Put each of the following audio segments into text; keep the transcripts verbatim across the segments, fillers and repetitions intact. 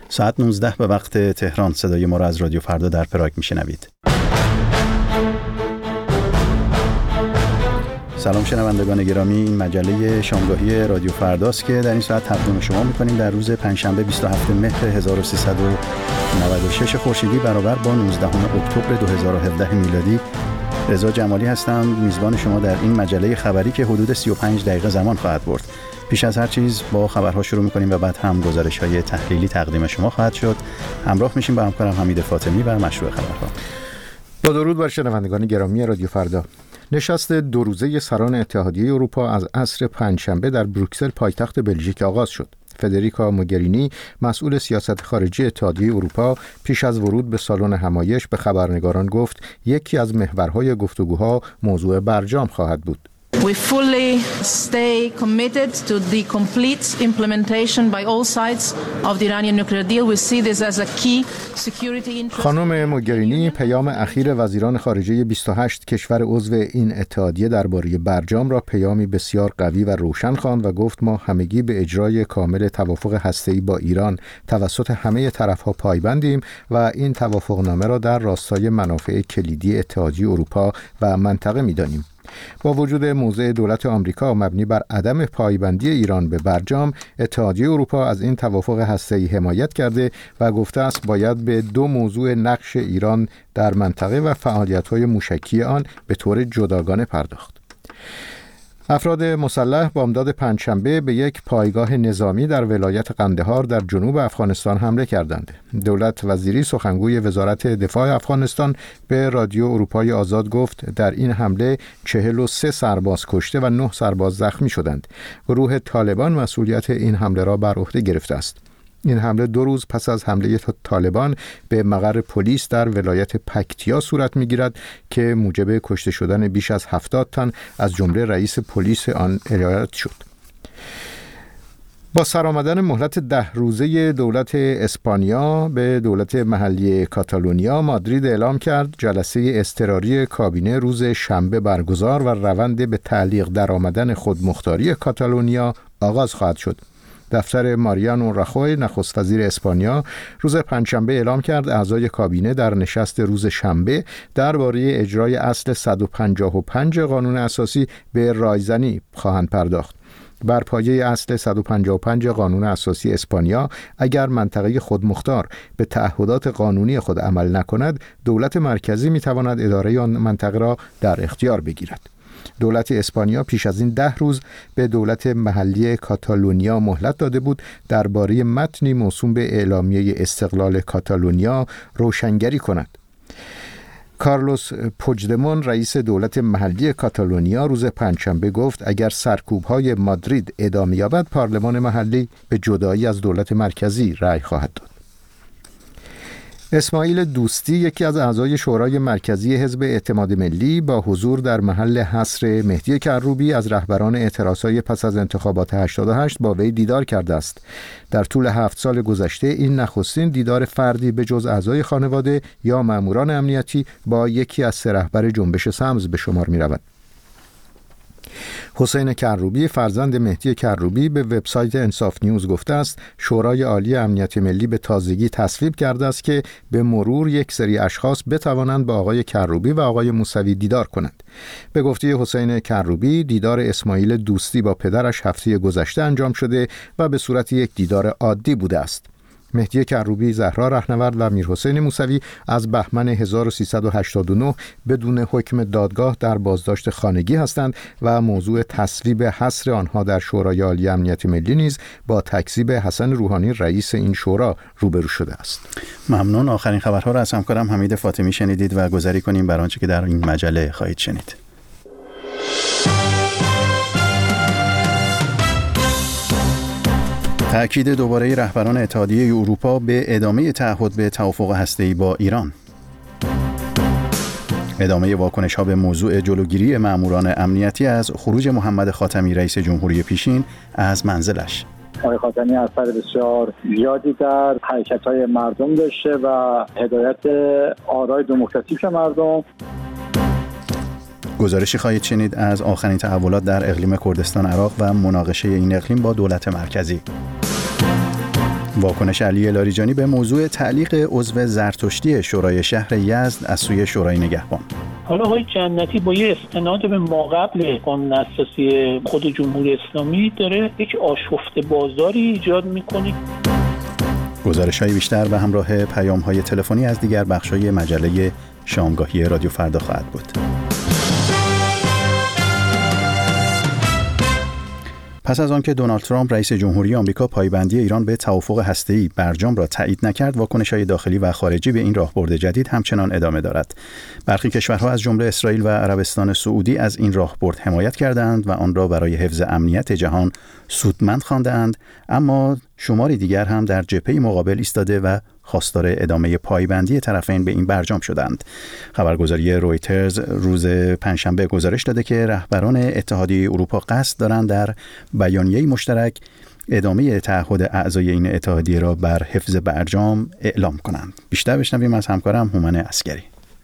ساعت نوزده به وقت تهران. صدای ما را از رادیو فردا در پراگ میشنوید. سلام شنوندگان گرامی، این مجله شامگاهی رادیو فرداست که در این ساعت تقدیم شما می‌کنیم در روز پنجشنبه بیست و هفتم مهر هزار و سیصد و نود و شش خورشیدی برابر با نوزدهم اکتبر دو هزار و هفده میلادی. رضا جمالی هستم، میزبان شما در این مجله خبری که حدود سی و پنج دقیقه زمان خواهد برد. پیش از هر چیز با خبرها شروع می‌کنیم و بعد هم گزارش‌های تحلیلی تقدیم شما خواهد شد. همراه میشیم با همکارم حمید فاطمی و مشروع خبرها. با درود بر شنوندگان گرامی رادیو فردا. نشست دو روزه سران اتحادیه اروپا از عصر پنجشنبه در بروکسل پایتخت بلژیک آغاز شد. فدریکا موگرینی مسئول سیاست خارجی اتحادیه اروپا پیش از ورود به سالن همایش به خبرنگاران گفت یکی از محورهای گفتگوها موضوع برجام خواهد بود. We fully stay committed to the complete implementation by all sides of the Iranian nuclear deal. We see this as a key security interest. خانم موگرینی پیام اخیر وزیران خارجه بیست و هشت کشور عضو این اتحادیه درباره برجام را پیامی بسیار قوی و روشن خواند و گفت ما همگی به اجرای کامل توافق هسته‌ای با ایران توسط همه طرف‌ها پایبندیم و این توافقنامه را در راستای منافع کلیدی اتحادیه اروپا و منطقه می‌دانیم. با وجود موضع دولت آمریکا مبنی بر عدم پایبندی ایران به برجام، اتحادیه اروپا از این توافق هسته‌ای حمایت کرده و گفته است باید به دو موضوع نقش ایران در منطقه و فعالیت‌های موشکی آن به طور جداگانه پرداخت. افراد مسلح بامداد پنجشنبه به یک پایگاه نظامی در ولایت قندهار در جنوب افغانستان حمله کردند. دولت وزیری سخنگوی وزارت دفاع افغانستان به رادیو اروپای آزاد گفت در این حمله چهل و سه سرباز کشته و نه سرباز زخمی شدند. گروه طالبان مسئولیت این حمله را بر عهده گرفته است. این حمله دو روز پس از حمله طالبان به مقر پلیس در ولایت پکتیا صورت می‌گیرد که موجب کشته شدن بیش از هفتاد تن از جمله رئیس پلیس آن ایالت شد. با سرآمدن مهلت ده روزه دولت اسپانیا به دولت محلی کاتالونیا، مادرید اعلام کرد جلسه اضطراری کابینه روز شنبه برگزار و روند به تعلیق درآمدن خودمختاری کاتالونیا آغاز خواهد شد. دفتر ماریانو راخوی نخست وزیر اسپانیا روز پنجشنبه اعلام کرد اعضای کابینه در نشست روز شنبه درباره اجرای اصل صد و پنجاه و پنج قانون اساسی به رایزنی خواهند پرداخت. بر پایه اصل صد و پنجاه و پنج قانون اساسی اسپانیا، اگر منطقه خودمختار به تعهدات قانونی خود عمل نکند، دولت مرکزی میتواند اداره آن منطقه را در اختیار بگیرد. دولت اسپانیا پیش از این ده روز به دولت محلی کاتالونیا مهلت داده بود درباره متنی موسوم به اعلامیه استقلال کاتالونیا روشنگری کند. کارلوس پوجدمون رئیس دولت محلی کاتالونیا روز پنجشنبه گفت اگر سرکوب‌های مادرید ادامه یابد پارلمان محلی به جدایی از دولت مرکزی رأی خواهد داد. اسماعیل دوستی یکی از اعضای شورای مرکزی حزب اعتماد ملی با حضور در محل حصر مهدی کروبی از رهبران اعتراضهای پس از انتخابات هشتاد و هشت با وی دیدار کرده است. در طول هفت سال گذشته این نخستین دیدار فردی به جز اعضای خانواده یا ماموران امنیتی با یکی از سه رهبر جنبش سمز به شمار می رود. حسین کروبی فرزند مهدی کروبی به وبسایت انصاف نیوز گفته است شورای عالی امنیت ملی به تازگی تصویب کرده است که به مرور یک سری اشخاص بتوانند با آقای کروبی و آقای موسوی دیدار کنند. به گفته حسین کروبی دیدار اسماعیل دوستی با پدرش هفته گذشته انجام شده و به صورت یک دیدار عادی بوده است. مهدی کروبی، زهرا رهنورد و میرحسین موسوی از بهمن هزار و سیصد و هشتاد و نه بدون حکم دادگاه در بازداشت خانگی هستند و موضوع تصویب حصر آنها در شورای عالی امنیت ملی نیز با تکذیب حسن روحانی رئیس این شورا روبرو شده است. ممنون. آخرین خبرها را از همکارم حمید فاطمی شنیدید و گذاری کنیم بر آنچه که در این مجله خواهید شنید. تأکید دوباره رهبران اتحادیه اروپا به ادامه تعهد به توافق هسته‌ای با ایران. ادامه واکنش‌ها به موضوع جلوگیری ماموران امنیتی از خروج محمد خاتمی رئیس جمهوری پیشین از منزلش. آقای خاتمی اثر بسیار زیادی در حرکت‌های مردم داشته و هدایت آرای دموکراتیک مردم. گزارشی خواهید شنید از آخرین تحولات در اقلیم کردستان عراق و مناقشه این اقلیم با دولت مرکزی. واکنش علی لاریجانی به موضوع تعلیق عضو زرتشتی شورای شهر یزد از سوی شورای نگهبان. حالا آقای جنتی با یه استناد به ما قبل قانون اساسی خود جمهوری اسلامی داره یک آشفته بازاری ایجاد میکنه. گزارش‌های بیشتر به همراه پیام‌های تلفنی از دیگر بخش‌های مجله شامگاهی رادیو فردا خواهد بود. پس از آنکه دونالد ترامپ رئیس جمهوری آمریکا پایبندی ایران به توافق هسته‌ای برجام را تایید نکرد، واکنش‌های داخلی و خارجی به این راهبرد جدید همچنان ادامه دارد. برخی کشورها از جمله اسرائیل و عربستان سعودی از این راهبرد حمایت کردند و آن را برای حفظ امنیت جهان سودمند خواندند، اما شماری دیگر هم در جبهه مقابل ایستاده و خواستار ادامه پایبندی طرفین به این برجام شدند. خبرگزاری رویترز روز پنجشنبه گزارش داده که رهبران اتحادیه اروپا قصد دارند در بیانیه مشترک ادامه تعهد اعضای این اتحادیه را بر حفظ برجام اعلام کنند. بیشتر بشنویم از همکارم هومن عسکری.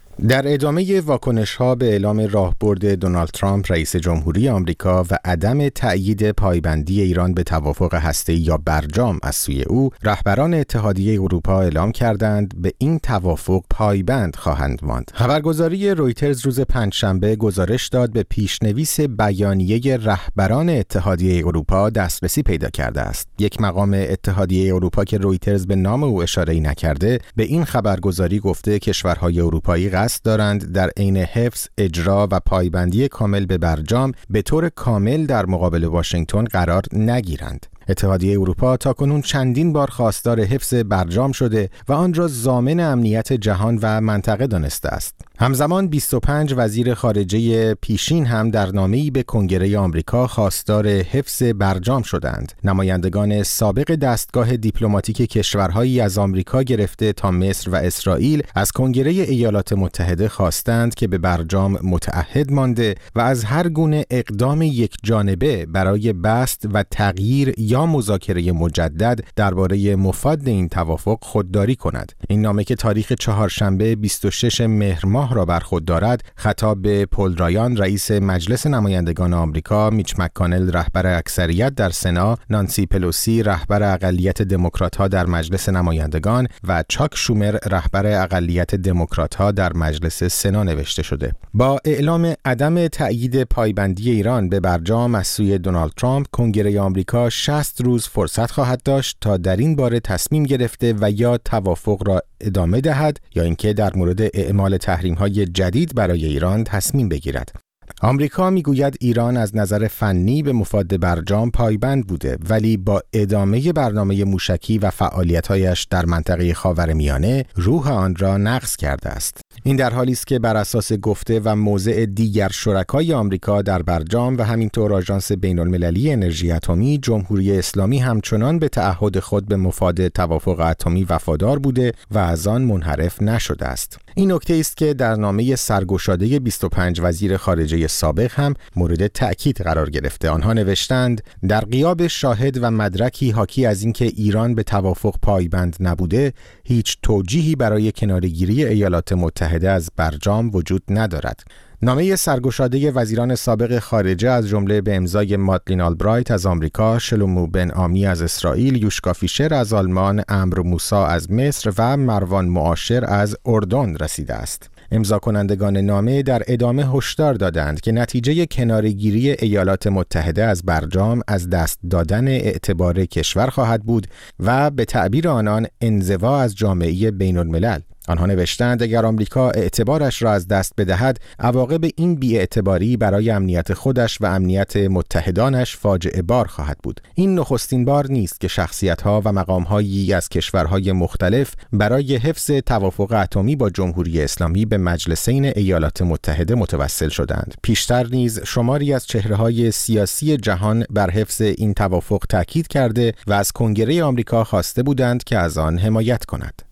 در ادامه واکنش‌ها به اعلام راهبرد دونالد ترامپ رئیس جمهوری آمریکا و عدم تأیید پایبندی ایران به توافق هسته‌ای یا برجام از سوی او، رهبران اتحادیه اروپا اعلام کردند به این توافق پایبند خواهند ماند. خبرگزاری رویترز روز پنجشنبه گزارش داد به پیشنویس بیانیه رهبران اتحادیه اروپا دسترسی پیدا کرده است. یک مقام اتحادیه اروپا که رویترز به نام او اشاره‌ای نکرده، به این خبرگزاری گفته کشورهای اروپایی قصد دارند در عین حفظ، اجرا و پایبندی کامل به برجام به طور کامل در مقابل واشنگتن قرار نگیرند. اتحادیه اروپا تاکنون چندین بار خواستار حفظ برجام شده و آن را ضامن امنیت جهان و منطقه دانسته است. همزمان بیست و پنج وزیر خارجه پیشین هم در نامه‌ای به کنگره آمریکا خواستار حفظ برجام شدند. نمایندگان سابق دستگاه دیپلماتیک کشورهایی از آمریکا گرفته تا مصر و اسرائیل از کنگره ایالات متحده خواستند که به برجام متعهد مانده و از هر گونه اقدام یک جانبه برای بست و تغییر یا مذاکره مجدد درباره مفاد این توافق خودداری کند. این نامه که تاریخ چهارشنبه بیست و ششم مهر ماه را بر خود دارد، خطاب به پل رایان رئیس مجلس نمایندگان آمریکا، میچ مک‌کانل رهبر اکثریت در سنا، نانسی پلوسی رهبر اقلیت دموکرات‌ها در مجلس نمایندگان و چاک شومر رهبر اقلیت دموکرات‌ها در مجلس سنا نوشته شده. با اعلام عدم تأیید پایبندی ایران به برجام از سوی دونالد ترامپ، کنگره آمریکا شصت روز فرصت خواهد داشت تا در این باره تصمیم گرفته و یا توافق را ادامه دهد یا اینکه در مورد اعمال تحریم‌های جدید برای ایران تصمیم بگیرد. آمریکا میگوید ایران از نظر فنی به مفاد برجام پایبند بوده، ولی با ادامه برنامه موشکی و فعالیت‌هایش در منطقه خاورمیانه روح آن را نقض کرده است. این در حالی است که بر اساس گفته و موضع دیگر شرکای آمریکا در برجام و همینطور آژانس بین‌المللی انرژی اتمی، جمهوری اسلامی همچنان به تعهد خود به مفاد توافق اتمی وفادار بوده و از آن منحرف نشده است. این نکته است که در نامه سرگشاده بیست و پنج وزیر خارجه سابق هم مورد تأکید قرار گرفته. آنها نوشتند در غیاب شاهد و مدرکی حاکی از اینکه ایران به توافق پایبند نبوده، هیچ توجیهی برای کناره‌گیری ایالات متحده از برجام وجود ندارد. نامه سرگشاده وزیران سابق خارجه از جمله به امضای مادلین آلبرایت از آمریکا، شلومو بن عامی از اسرائیل، یوشکا فیشر از آلمان، عمرو موسی از مصر و مروان معاشر از اردن رسیده است. امضا کنندگان نامه در ادامه هشدار دادند که نتیجه کناره‌گیری ایالات متحده از برجام از دست دادن اعتبار کشور خواهد بود و به تعبیر آنان انزوا از جامعه بین‌الملل. آنها نوشتند اگر آمریکا اعتبارش را از دست بدهد، عواقب این بی‌اعتباری برای امنیت خودش و امنیت متحدانش فاجعه بار خواهد بود. این نخستین بار نیست که شخصیت‌ها و مقام‌هایی از کشورهای مختلف برای حفظ توافق اتمی با جمهوری اسلامی به مجلسین ایالات متحده متوسل شدند. پیشتر نیز شماری از چهره‌های سیاسی جهان بر حفظ این توافق تاکید کرده و از کنگره آمریکا خواسته بودند که از آن حمایت کند.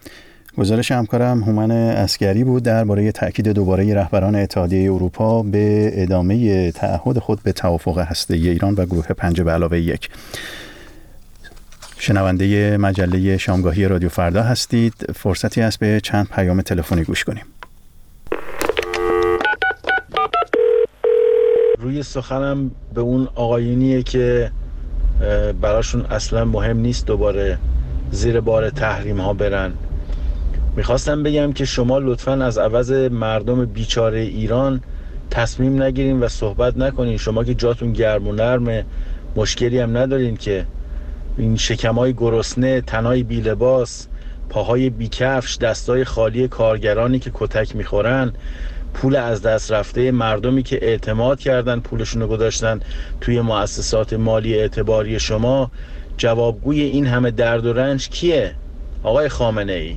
گزارش همکارم هومن عسکری بود درباره تأکید دوباره رهبران اتحادیه اروپا به ادامه تعهد خود به توافق هسته‌ای ایران و گروه پنج به علاوه یک. شنونده مجله شامگاهی رادیو فردا هستید. فرصتی است به چند پیام تلفنی گوش کنیم. روی سخنم به اون آقایونیه که براشون اصلا مهم نیست دوباره زیر بار تحریم ها برن. میخواستم بگم که شما لطفاً از عوض مردم بیچاره ایران تصمیم نگیرین و صحبت نکنین. شما که جاتون گرم و نرمه، مشکلی هم ندارین که این شکمای گرسنه، تنای بی لباس، پاهای بی کفش، دستای خالی کارگرانی که کتک میخورن، پول از دست رفته مردمی که اعتماد کردن پولشونو گذاشتن توی مؤسسات مالی اعتباری شما، جوابگوی این همه درد و رنج کیه؟ آقای خامنه ای.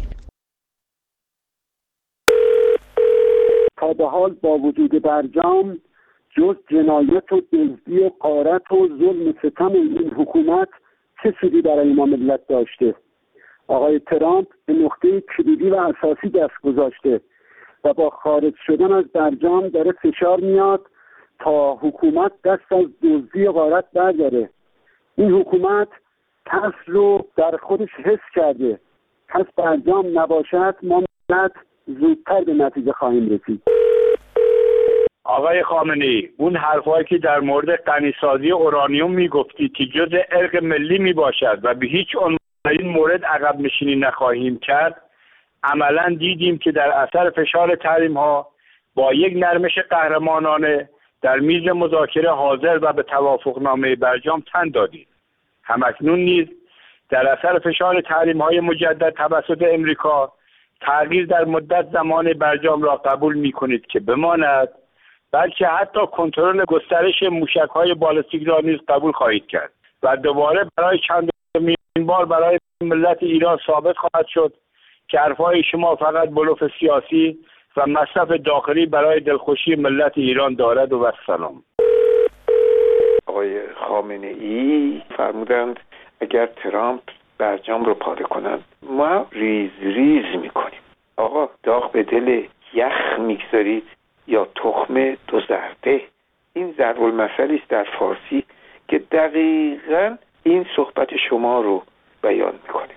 تا به حال با وجود برجام جز جنایت و دزدی و غارت و ظلم و ستم این حکومت چه سودی برای ما ملت داشته؟ آقای ترامپ به نقطه کلیدی و اساسی دست گذاشته و با خارج شدن از برجام داره فشار میاد تا حکومت دست از دزدی و غارت برداره. این حکومت ترس رو در خودش حس کرده. پس برجام نباشد ما ملت زودتر به نتیجه خواهیم رسید. آقای خامنه‌ای، اون حرفایی که در مورد غنیسازی اورانیوم میگفتی که جزء ارق ملی میباشد و به هیچ عنوان در این مورد عقب نشینی نخواهیم کرد، عملا دیدیم که در اثر فشار تحریم ها با یک نرمش قهرمانانه در میز مذاکره حاضر و به توافقنامه برجام تن دادیم. همکنون نیز در اثر فشار تحریم های مجدد توسط امریکا تغییر در مدت زمان برجام را قبول می کنید که بماند، بلکه حتی کنترل گسترش موشک‌های بالستیک را نیز قبول خواهید کرد و دوباره برای چندمین بار برای ملت ایران ثابت خواهد شد که حرفهای شما فقط بلوف سیاسی و مصرف داخلی برای دلخوشی ملت ایران دارد و السلام. آقای خامنه ای فرمودند اگر ترامپ برجام رو پاره کنند ما ریز ریز میکنیم. آقا داغ به دل یخ میگذارید یا تخم دو زرده؟ این ضرب المثلی است در فارسی که دقیقاً این صحبت شما رو بیان میکنه.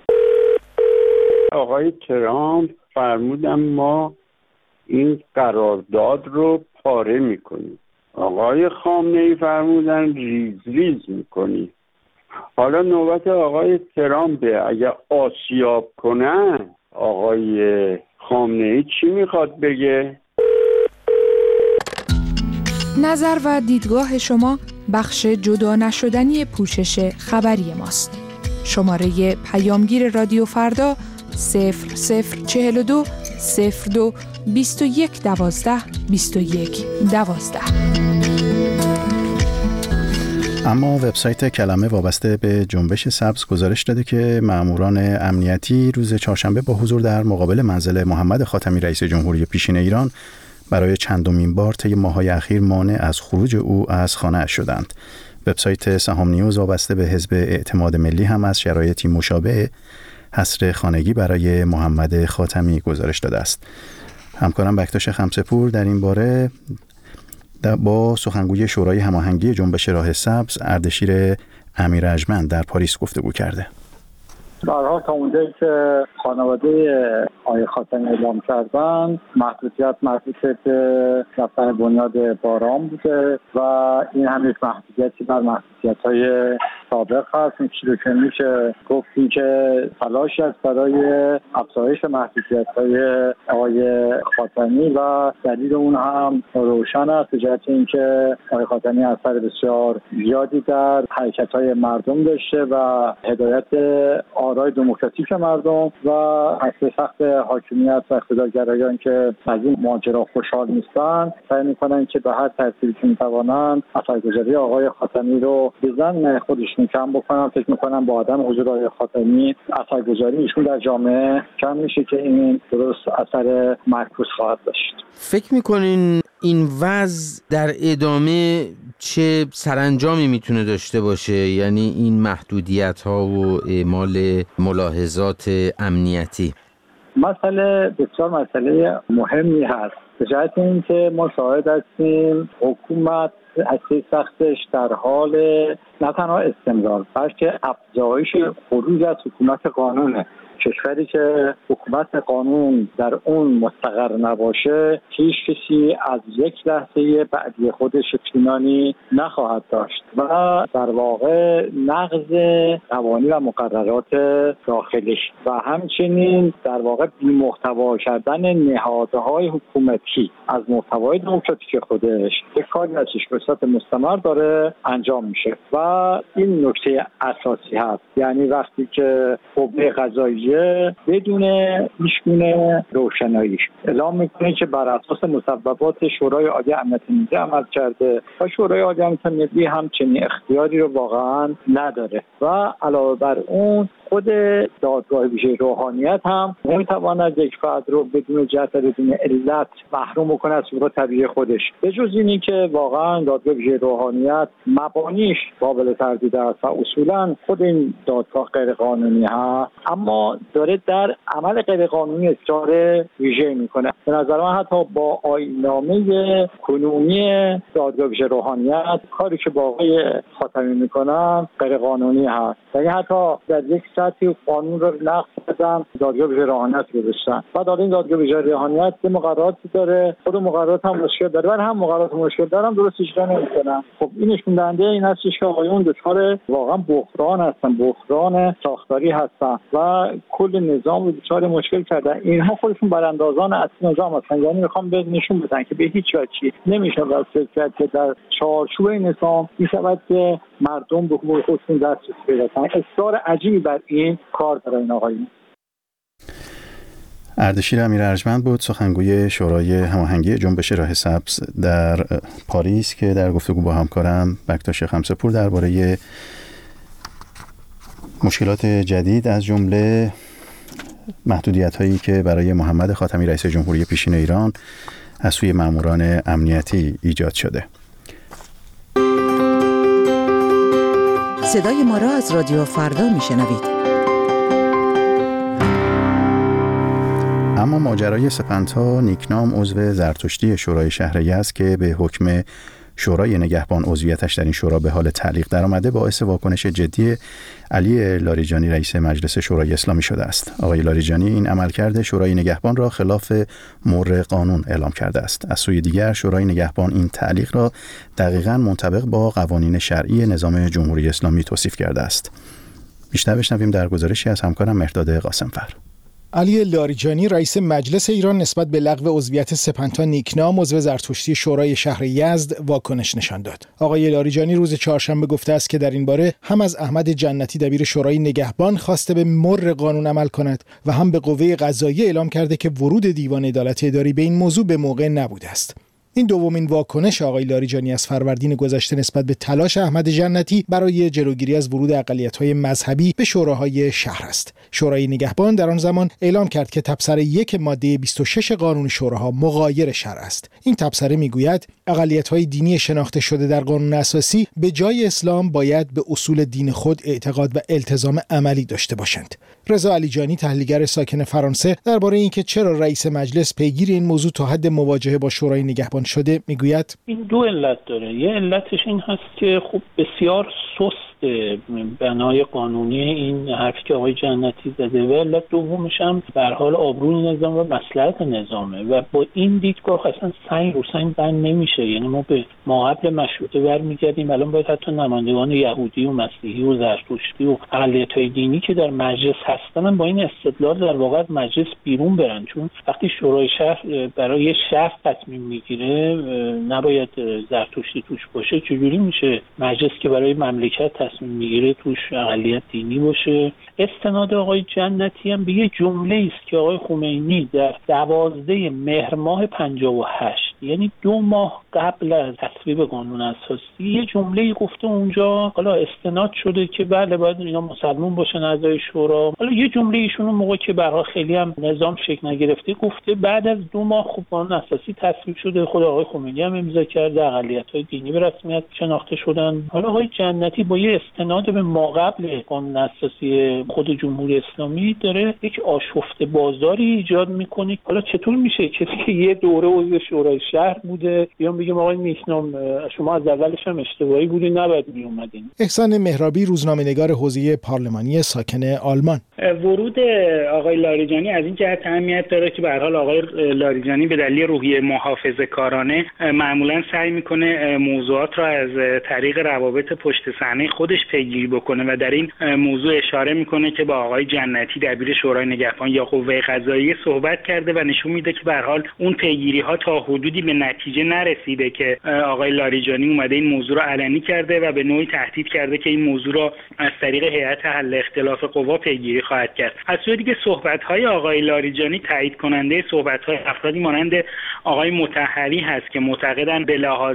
آقای ترامپ فرمودن ما این قرارداد رو پاره میکنیم. آقای خامنه‌ای فرمودن ریز ریز میکنیم. حالا نوبت آقای ترامپه. اگر آسیاب کنن آقای خامنه‌ای چی میخواد بگه؟ نظر و دیدگاه شما بخش جدا نشدنی پوشش خبری ماست. شماره پیامگیر رادیو فردا صفر صفر چهل و دو صفر دو بیست و یک دوازده بیست و یک دوازده. اما وبسایت کلمه وابسته به جنبش سبز گزارش داده که ماموران امنیتی روز چهارشنبه با حضور در مقابل منزل محمد خاتمی رئیس جمهوری پیشین ایران برای چندمین بار طی ماه‌های اخیر مانع از خروج او از خانه شدند. وبسایت سهام نیوز وابسته به حزب اعتماد ملی هم از شرایطی مشابه حصر خانگی برای محمد خاتمی گزارش داده است. همکارم بکتاش خمسه‌پور در این باره با سخنگوی شورای هماهنگی جنبش راه سبز اردشیر امیررجمند در پاریس گفتگو کرده. در حال تا اونجایی که خانواده آقای خاتمی اعلام کردن محدودیت محدود به رفتن بنیاد باران بوده و این هم یک محدودیتی بر محدودیت‌های سابق هست. این چیزی که میشه گفتی که تلاشی است برای افزایش محدودیت‌های آقای خاتمی و دلیل اون هم روشن است به جهت اینکه آقای خاتمی اثر بسیار زیادی در حرکت‌های مردم داشته و هدایت آرای دموکراتیک مردم و اصل سخت حاکمیت و اقتدارگرایان که از این ماجرا خوشحال نیستن سعی میکنن که به هر ترتیبی که میتوانن اثرگذاری آقای خاتمی رو بزن خودشون کم بکنن. فکر میکنن با آدم حضور آقای خاتمی اثرگذاری ایشون در جامعه کم میشه که این درست اثر معکوس خواهد داشت. فکر میکنین این وضع در ادامه چه سرانجامی میتونه داشته باشه؟ یعنی این محدودیت ها و اعمال ملاحظات امنیتی؟ مسئله بسیار مسئله مهمی هست به جهت اینکه ما شاهد هستیم حکومت هسته سختش در حال نه تنها استمرار بلکه افزایش خروج از حکومت قانونه. کشوری که حکومت قانون در اون مستقر نباشه هیچ کسی از یک لحظه بعدی خودش اطمینانی نخواهد داشت و در واقع نقض قوانین و مقررات داخلی و همچنین در واقع بی‌محتوا کردن نهادهای حکومتی از محتوای دموکراتیک خودش یک کاری ازش به صورت مستمر داره انجام میشه و این نکته اساسی هست. یعنی وقتی که قوه قضاییه بدون هیچگونه روشنایی اعلام میکنه که بر اساس مصوبات شورای عالی امنیت ملی عمل کرده و شورای عالی امنیت ملی همچنین اختیاری رو واقعا نداره و علاوه بر اون خود دادگاه ویژه روحانیت هم نمیتواند یک فرد رو بدون جهت بدون علت محروم کنه از حقوق طبیعی خودش، به جز اینی که واقعا دادگاه ویژه روحانیت مبانیش قابل تردید است و اصولا خود این دادگاه غیر قانونی هست، اما داره در عمل غیر قانونی اصرار ویژه میکنه. به نظر من حتی با آیین‌نامه کنونی دادگاه ویژه روحانیت کاری که با آقای خاتمی میکنن غیر قانونی هست. یعنی حتی در یک سطحی قانون رو نقض کردن، دادگاه ویژه روحانیت گذاشتن. بعد حالا این دادگاه ویژه روحانیت که مقرراتی داره، خود مقررات هم مشکل داره، ولی هم مقررات مشکل داره هم درست اجرا نمیکنن. خب این نشون دهنده این هستش که آقایون دچار واقعا بحران هستن، بحران ساختاری هستن و کل نظام رو دچار مشکل کردن. اینها خودشون براندازان اصلی نظام هستن، یعنی میخوام به نشون بدن که به هیچ وجه نمیشه واسه که در چارچوب نظام میشود که مردم به حقوق خودشون دسترسی پیدا کنن. اصرار عجیبی بر این کار داره این آقایون. اردشیر امیر ارجمند بود، سخنگوی شورای هماهنگی جنبش راه سبز در پاریس که در گفتگو با همکارم بکتاش خمسه‌پور درباره مشکلات جدید از جمله محدودیت‌هایی که برای محمد خاتمی رئیس جمهوری پیشین ایران از سوی ماموران امنیتی ایجاد شده. صدای ما را از رادیو فردا میشنوید. اما ماجرای سپنتا نیکنام عضو زرتشتی شورای شهر یزد که به حکم شورای نگهبان عضویتش در این شورا به حال تعلیق درآمده باعث واکنش جدی علی لاریجانی رئیس مجلس شورای اسلامی شده است. آقای لاریجانی این عملکرد شورای نگهبان را خلاف مر قانون اعلام کرده است. از سوی دیگر شورای نگهبان این تعلیق را دقیقاً منطبق با قوانین شرعی نظام جمهوری اسلامی توصیف کرده است. بیشتر بشنویم در گزارشی از همکارم مهرداد قاسمفر. علی لاریجانی رئیس مجلس ایران نسبت به لغو عضویت سپنتا نیکنام عضو زرتشتی شورای شهر یزد واکنش نشان داد. آقای لاریجانی روز چهارشنبه گفته است که در این باره هم از احمد جنتی دبیر شورای نگهبان خواسته به مر قانون عمل کند و هم به قوه قضاییه اعلام کرده که ورود دیوان عدالت اداری به این موضوع به موقع نبوده است. این دومین واکنش آقای لاریجانی از فروردین گذشته نسبت به تلاش احمد جنتی برای جلوگیری از ورود اقلیت‌های مذهبی به شوراهای شهر است. شورای نگهبان در آن زمان اعلام کرد که تبصره یک ماده بیست و شش قانون شوراها مغایر شرع است. این تبصره میگوید اقلیت‌های دینی شناخته شده در قانون اساسی به جای اسلام باید به اصول دین خود اعتقاد و التزام عملی داشته باشند. رضا علیجانی تحلیلگر ساکن فرانسه درباره اینکه چرا رئیس مجلس پیگیر این موضوع تا حد مواجهه با شورای نگهبان شده میگوید این دو علت داره. یه علتش این هست که خب بسیار سست بنای قانونی این حرفی که آقای جنتی زده و علت دومش هم به هر حال آبروی نظام و مصلحت نظامه و با این دیدگاه اصلا سنگ رو سنگ بند نمیشه. یعنی ما به ما قبل مشروطه برمیگردیم، الان باید حتی نمایندگان یهودی و مسیحی و زرتشتی و اقلیت‌های دینی که در مجلس هستن با این استدلال در واقع از مجلس بیرون برن، چون وقتی شورای شهر برای شهر تصمیم میگیره نباید زرتشتی توش باشه. چجوری میشه مجلس که برای مملکت تصمیم میگیره توش اقلیت دینی باشه؟ استناد آقای جنتی هم به یه جمله است که آقای خمینی در دوازده مهر ماه پنجاه و هشت، یعنی دو ماه قبل از تصویب قانون اساسی، یه جمله گفته اونجا، حالا استناد شده که بله باید اینا مسلمان باشن اعضای شورا. حالا یه جمله ایشون اون موقع که برها خیلی هم نظام شکل نگرفته گفته بعد از دو ماه خوب قانون اساسی تصویب شده، خود آقای خمینی هم امضا کرده، اقلیت‌های دینی به رسمیت شناخته شدن. حالا آقای جنتی با یه استناد به ماقبل قانون اساسی خود جمهوری اسلامی داره یک آشفته بازاری ایجاد میکنه. حالا چطور میشه کسی که یه دوره عضو شورای شهر بوده یا بگیم آقای نیکنام شما از اولش هم اشتباهی بودین، نباید می اومدین. احسان مهرابی، روزنامه‌نگار حوزه پارلمانی ساکن آلمان: ورود آقای لاریجانی از این جهت اهمیت داره که به هر حال آقای لاریجانی به دلیل روحیه محافظه‌کارانه معمولا سعی میکنه موضوعات را از طریق روابط پشت صحنه خودش پیگیری بکنه و در این موضوع اشاره میکنه که با آقای جنتی دبیر شورای نگهبان یا قوه قضاییه صحبت کرده و نشون میده که به هر حال اون پیگیری ها تا حدودی به نتیجه نرسیده که آقای لاریجانی اومده این موضوع رو علنی کرده و به نوعی تهدید کرده که این موضوع را از طریق هیئت حل اختلاف قوا پیگیری خواهد کرد. از سوی دیگه صحبت‌های آقای لاریجانی تایید کننده صحبت‌های افرادی مانند آقای مطهری هست که معتقدن به لحاظ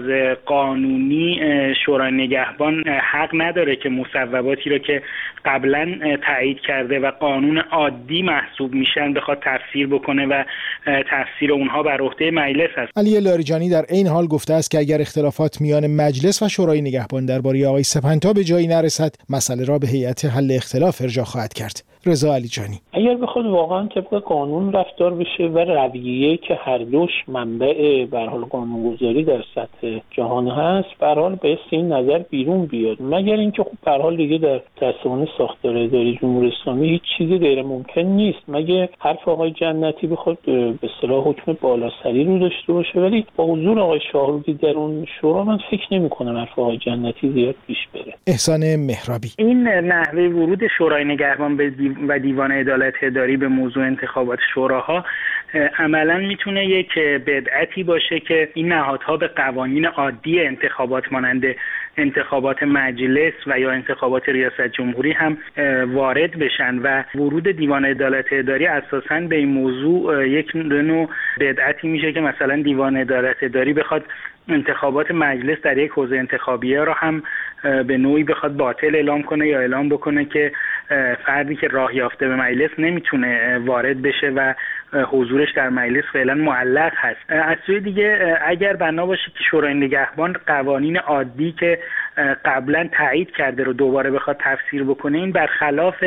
قانونی شورای نگهبان حق نداره که مصوباتی را که قبلا تایید کرده و قانون عادی محسوب میشن بخواد تفسیر بکنه و تفسیر اونها بر عهده مجلس است. علی لاریجانی در این حال گفته است که اگر اختلافات میان مجلس و شورای نگهبان درباره آقای سپنتا به جایی نرسد، مسئله را به هیئت حل اختلاف ارجاع خواهد کرد. رضا علیجانی: اگر بخواد واقعا طبق قانون رفتار بشه و رویه‌ای که هر دوش منبع به هر حال قانونگذاری در سطح جهان هست، به هر حال بایستی این نظر بیرون بیاد، مگر اینکه خب به هر حال دیگه در تصمیم ساختار اداری جمهوری اسلامی هیچ چیزی غیر ممکن نیست، مگه حرف آقای جنتی بخواد به اصطلاح حکم بالاسری رو داشته باشه. ولی با حضور آقای شاهرودی در اون شورا من فکر نمی‌کنم حرف آقای جنتی زیاد پیش بره. احسان مهرابی: این نحوه ورود شورای نگهبان به و دیوان عدالت اداری به موضوع انتخابات شوراها عملا میتونه یک بدعتی باشه که این نهادها به قوانین عادی انتخابات مانند انتخابات مجلس و یا انتخابات ریاست جمهوری هم وارد بشن و ورود دیوان عدالت اداری اساساً به این موضوع یک نوع بدعتی میشه که مثلا دیوان عدالت اداری بخواد انتخابات مجلس در یک حوزه انتخابیه را هم به نوعی بخواد باطل اعلام کنه یا اعلام بکنه که فردی که راه یافته به مجلس نمیتونه وارد بشه و حضورش در مجلس فعلا معلق هست. از سوی دیگه اگر بنا باشه که شورای نگهبان قوانین عادی که قبلا تایید کرده رو دوباره بخواد تفسیر بکنه، این برخلاف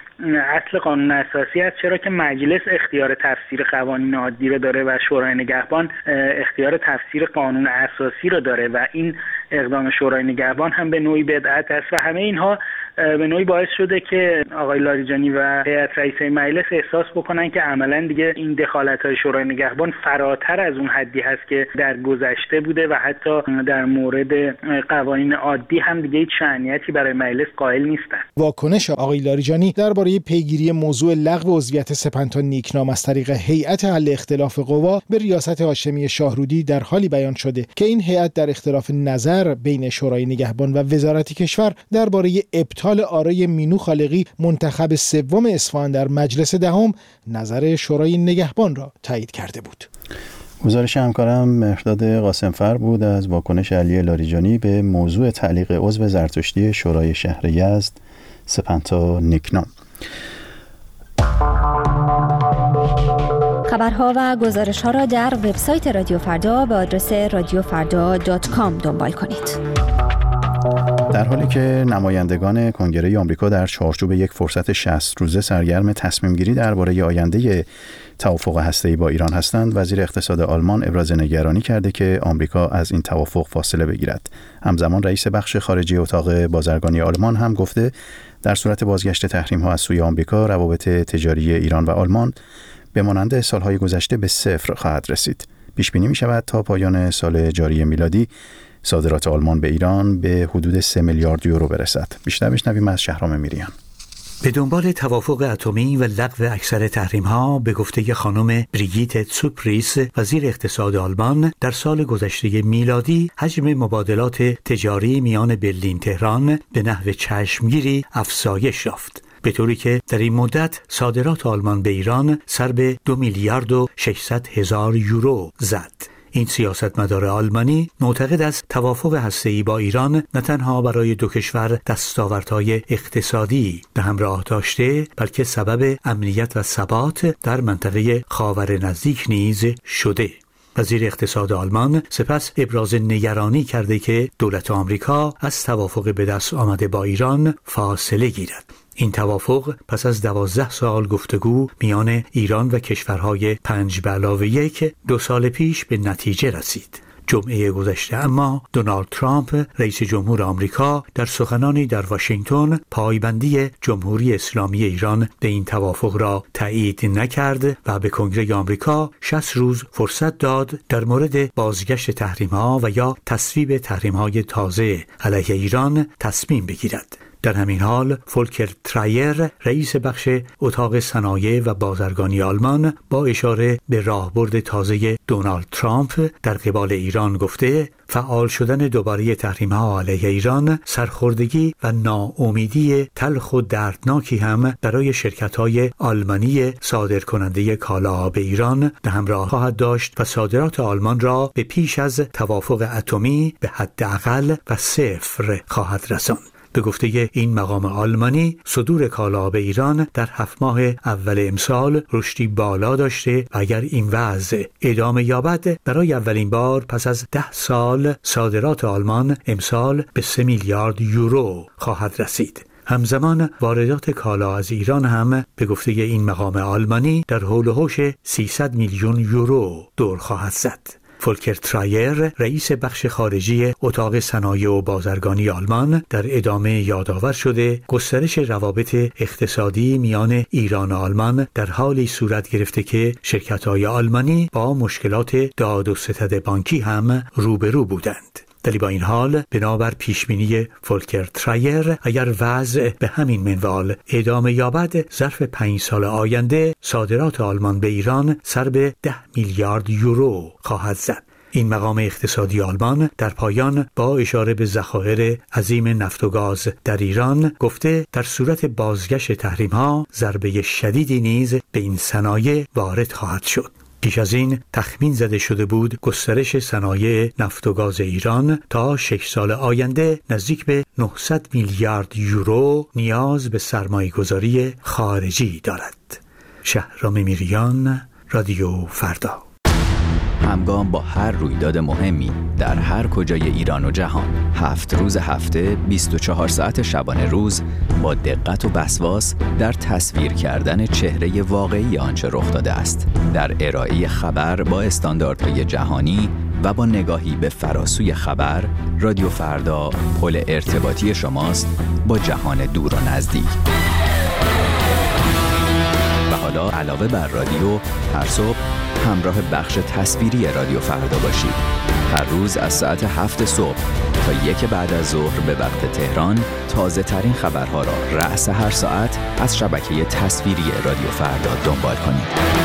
اصل قانون اساسی است، چرا که مجلس اختیار تفسیر قوانین عادی رو داره و شورای نگهبان اختیار تفسیر قانون اساسی رو داره و این اقدام شورای نگهبان هم به نوعی بدعت است و همه اینها به نوعی باعث شده که آقای لاریجانی و هیئت رئیسه مجلس احساس بکنن که عملاً دیگه این دخالت‌های شورای نگهبان فراتر از اون حدی هست که در گذشته بوده و حتی در مورد قوانین عادی هم دیگه هیچ شأنیتی برای مجلس قائل نیستن. واکنش آقای لاریجانی درباره پیگیری موضوع لغو عضویت سپنتا نیکنام از طریق هیئت حل اختلاف قوا به ریاست هاشمی شاهرودی در حالی بیان شده که این هیئت در اختلاف نظر بین شورای نگهبان و وزارت کشور درباره ابطال آرای مینو خالقی منتخب سوم اصفهان در مجلس دهم نظر شورای نگهبان را تایید کرده بود. گزارش همکارم مهرداد قاسمفر بود از واکنش علی لاریجانی به موضوع تعلیق عضو زرتشتی شورای شهر یزد سپنتا نیکنام. خبرها و گزارش‌ها را در وبسایت رادیو فردا به آدرس رادیو فردا دات کام دنبال کنید. در حالی که نمایندگان کنگره آمریکا در چارچوب یک فرصت شصت روزه سرگرم تصمیم گیری درباره آینده توافق هسته‌ای با ایران هستند، وزیر اقتصاد آلمان ابراز نگرانی کرده که آمریکا از این توافق فاصله بگیرد. همزمان رئیس بخش خارجی اتاق بازرگانی آلمان هم گفته در صورت بازگشت تحریم‌ها از سوی آمریکا، روابط تجاری ایران و آلمان به مانند سالهای گذشته به صفر خواهد رسید. پیش بینی می‌شود تا پایان سال جاری میلادی صادرات آلمان به ایران به حدود سه میلیارد یورو برسد. بیشتر بشنویم از شهرام میریان. به دنبال توافق اتمی و لغو اکثر تحریم‌ها، به گفته خانم بریگیت سوپریس وزیر اقتصاد آلمان، در سال گذشته میلادی حجم مبادلات تجاری میان برلین تهران به نحو چشمگیری افزایش یافت، به طوری که در این مدت صادرات آلمان به ایران سر به دو میلیارد و ششصد هزار یورو زد. این سیاستمدار آلمانی معتقد است توافق هسته‌ای با ایران نه تنها برای دو کشور دستاوردهای اقتصادی به همراه داشته، بلکه سبب امنیت و ثبات در منطقه خاور نزدیک نیز شده. وزیر اقتصاد آلمان سپس ابراز نگرانی کرده که دولت آمریکا از توافق به دست آمده با ایران فاصله گیرد. این توافق پس از دوازده سال گفتگو میان ایران و کشورهای پنج به علاوه یک دو سال پیش به نتیجه رسید. جمعه گذشته. اما دونالد ترامپ رئیس جمهور آمریکا در سخنانی در واشنگتن پایبندی جمهوری اسلامی ایران به این توافق را تایید نکرد و به کنگره آمریکا شصت روز فرصت داد در مورد بازگشت تحریم‌ها و یا تصویب تحریم‌های تازه علیه ایران تصمیم بگیرد. در همین حال فولکر ترایر رئیس بخش اتاق صنایع و بازرگانی آلمان با اشاره به راهبرد تازه دونالد ترامپ در قبال ایران گفته فعال شدن دوباره تحریم‌ها علیه ایران سرخوردگی و ناامیدی تلخ و دردناکی هم برای شرکت‌های آلمانی صادرکننده کالا به ایران به همراه خواهد داشت و صادرات آلمان را به پیش از توافق اتمی به حداقل و صفر خواهد رساند. به گفته این مقام آلمانی صدور کالا به ایران در هفت ماه اول امسال رشدی بالا داشته و اگر این وضع ادامه یابد برای اولین بار پس از ده سال صادرات آلمان امسال به سه میلیارد یورو خواهد رسید. همزمان واردات کالا از ایران هم به گفته این مقام آلمانی در حول و حوش سیصد میلیون یورو دور خواهد زد. فولکر ترایر رئیس بخش خارجی اتاق صنایع و بازرگانی آلمان در ادامه یادآور شده گسترش روابط اقتصادی میان ایران و آلمان در حالی صورت گرفته که شرکت‌های آلمانی با مشکلات داد و ستد بانکی هم روبرو بودند. ولی با این حال بنابر پیشبینی فولکر ترایر اگر وضع به همین منوال ادامه یابد ظرف پنج سال آینده صادرات آلمان به ایران سر به ده میلیارد یورو خواهد زد. این مقام اقتصادی آلمان در پایان با اشاره به ذخایر عظیم نفت و گاز در ایران گفته در صورت بازگشت تحریم‌ها ضربه شدیدی نیز به این صنایع وارد خواهد شد. پیش از این تخمین زده شده بود گسترش صنایع نفت و گاز ایران تا شش سال آینده نزدیک به نهصد میلیارد یورو نیاز به سرمایه‌گذاری خارجی دارد. شهرام میریان، رادیو فردا. همگام با هر رویداد مهمی در هر کجای ایران و جهان، هفت روز هفته، بیست و چهار ساعت شبانه روز، با دقت و وسواس در تصویر کردن چهره واقعی آنچه رخ داده است، در ارائه خبر با استانداردهای جهانی و با نگاهی به فراسوی خبر، رادیو فردا پل ارتباطی شماست با جهان دور و نزدیک. و حالا علاوه بر رادیو، هر صبح همراه بخش تصویری رادیو فردا باشید. هر روز از ساعت هفت صبح تا یک بعد از ظهر به وقت تهران تازه ترین خبرها را رأس هر ساعت از شبکه تصویری رادیو فردا دنبال کنید.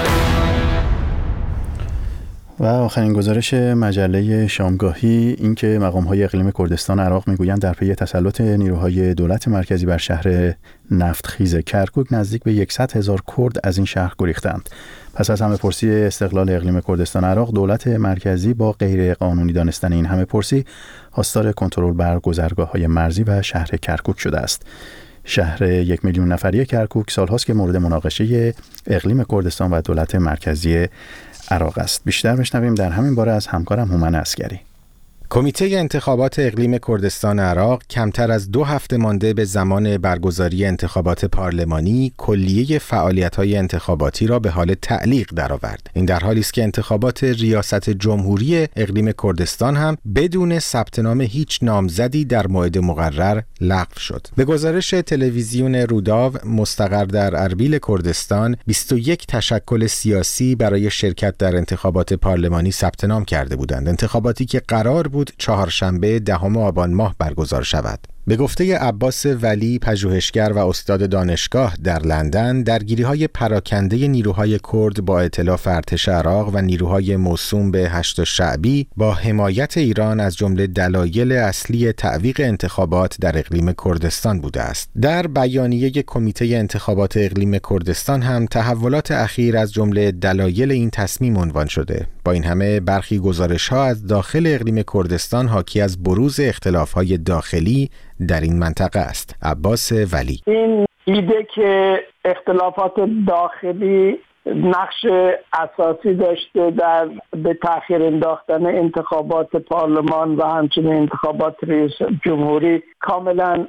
و آخرین گزارش مجله شامگاهی این که مقام‌های اقلیم کردستان عراق میگویند در پی تسلط نیروهای دولت مرکزی بر شهر نفتخیز کرکوک نزدیک به صد هزار کرد از این شهر گریختند. پس از همه پرسی استقلال اقلیم کردستان عراق، دولت مرکزی با غیر قانونی دانستن این همه پرسی خواستار کنترل بر گذرگاه‌های مرزی و شهر کرکوک شده است. شهر یک میلیون نفری کرکوک سالهاست که مورد مناقشه اقلیم کردستان و دولت مرکزی عراق است. بیشتر بشنویم در همین باره از همکارم هومن عسگری. کمیته انتخابات اقلیم کردستان عراق کمتر از دو هفته مانده به زمان برگزاری انتخابات پارلمانی کلیه فعالیت‌های انتخاباتی را به حال تعلیق درآورد. این در حالی است که انتخابات ریاست جمهوری اقلیم کردستان هم بدون ثبت نام هیچ نامزدی در موعد مقرر لغو شد. به گزارش تلویزیون روداو مستقر در اربیل کردستان، بیست و یک تشکل سیاسی برای شرکت در انتخابات پارلمانی ثبت نام کرده بودند. انتخاباتی که قرار بود چهارشنبه دهم آبان ماه برگزار شود. به گفته عباس ولی، پژوهشگر و استاد دانشگاه در لندن، درگیری‌های پراکنده نیروهای کرد با ائتلاف ارتش عراق و نیروهای موسوم به هشت شعبی با حمایت ایران از جمله دلایل اصلی تعویق انتخابات در اقلیم کردستان بوده است. در بیانیه کمیته انتخابات اقلیم کردستان هم تحولات اخیر از جمله دلایل این تصمیم عنوان شده. با این همه برخی گزارش‌ها از داخل اقلیم کردستان حاکی از بروز اختلاف‌های داخلی در این منطقه است. عباس ولی: این ایده که اختلافات داخلی نقش اساسی داشته در به تأخیر انداختن انتخابات پارلمان و همچنین انتخابات رئیس جمهوری کاملا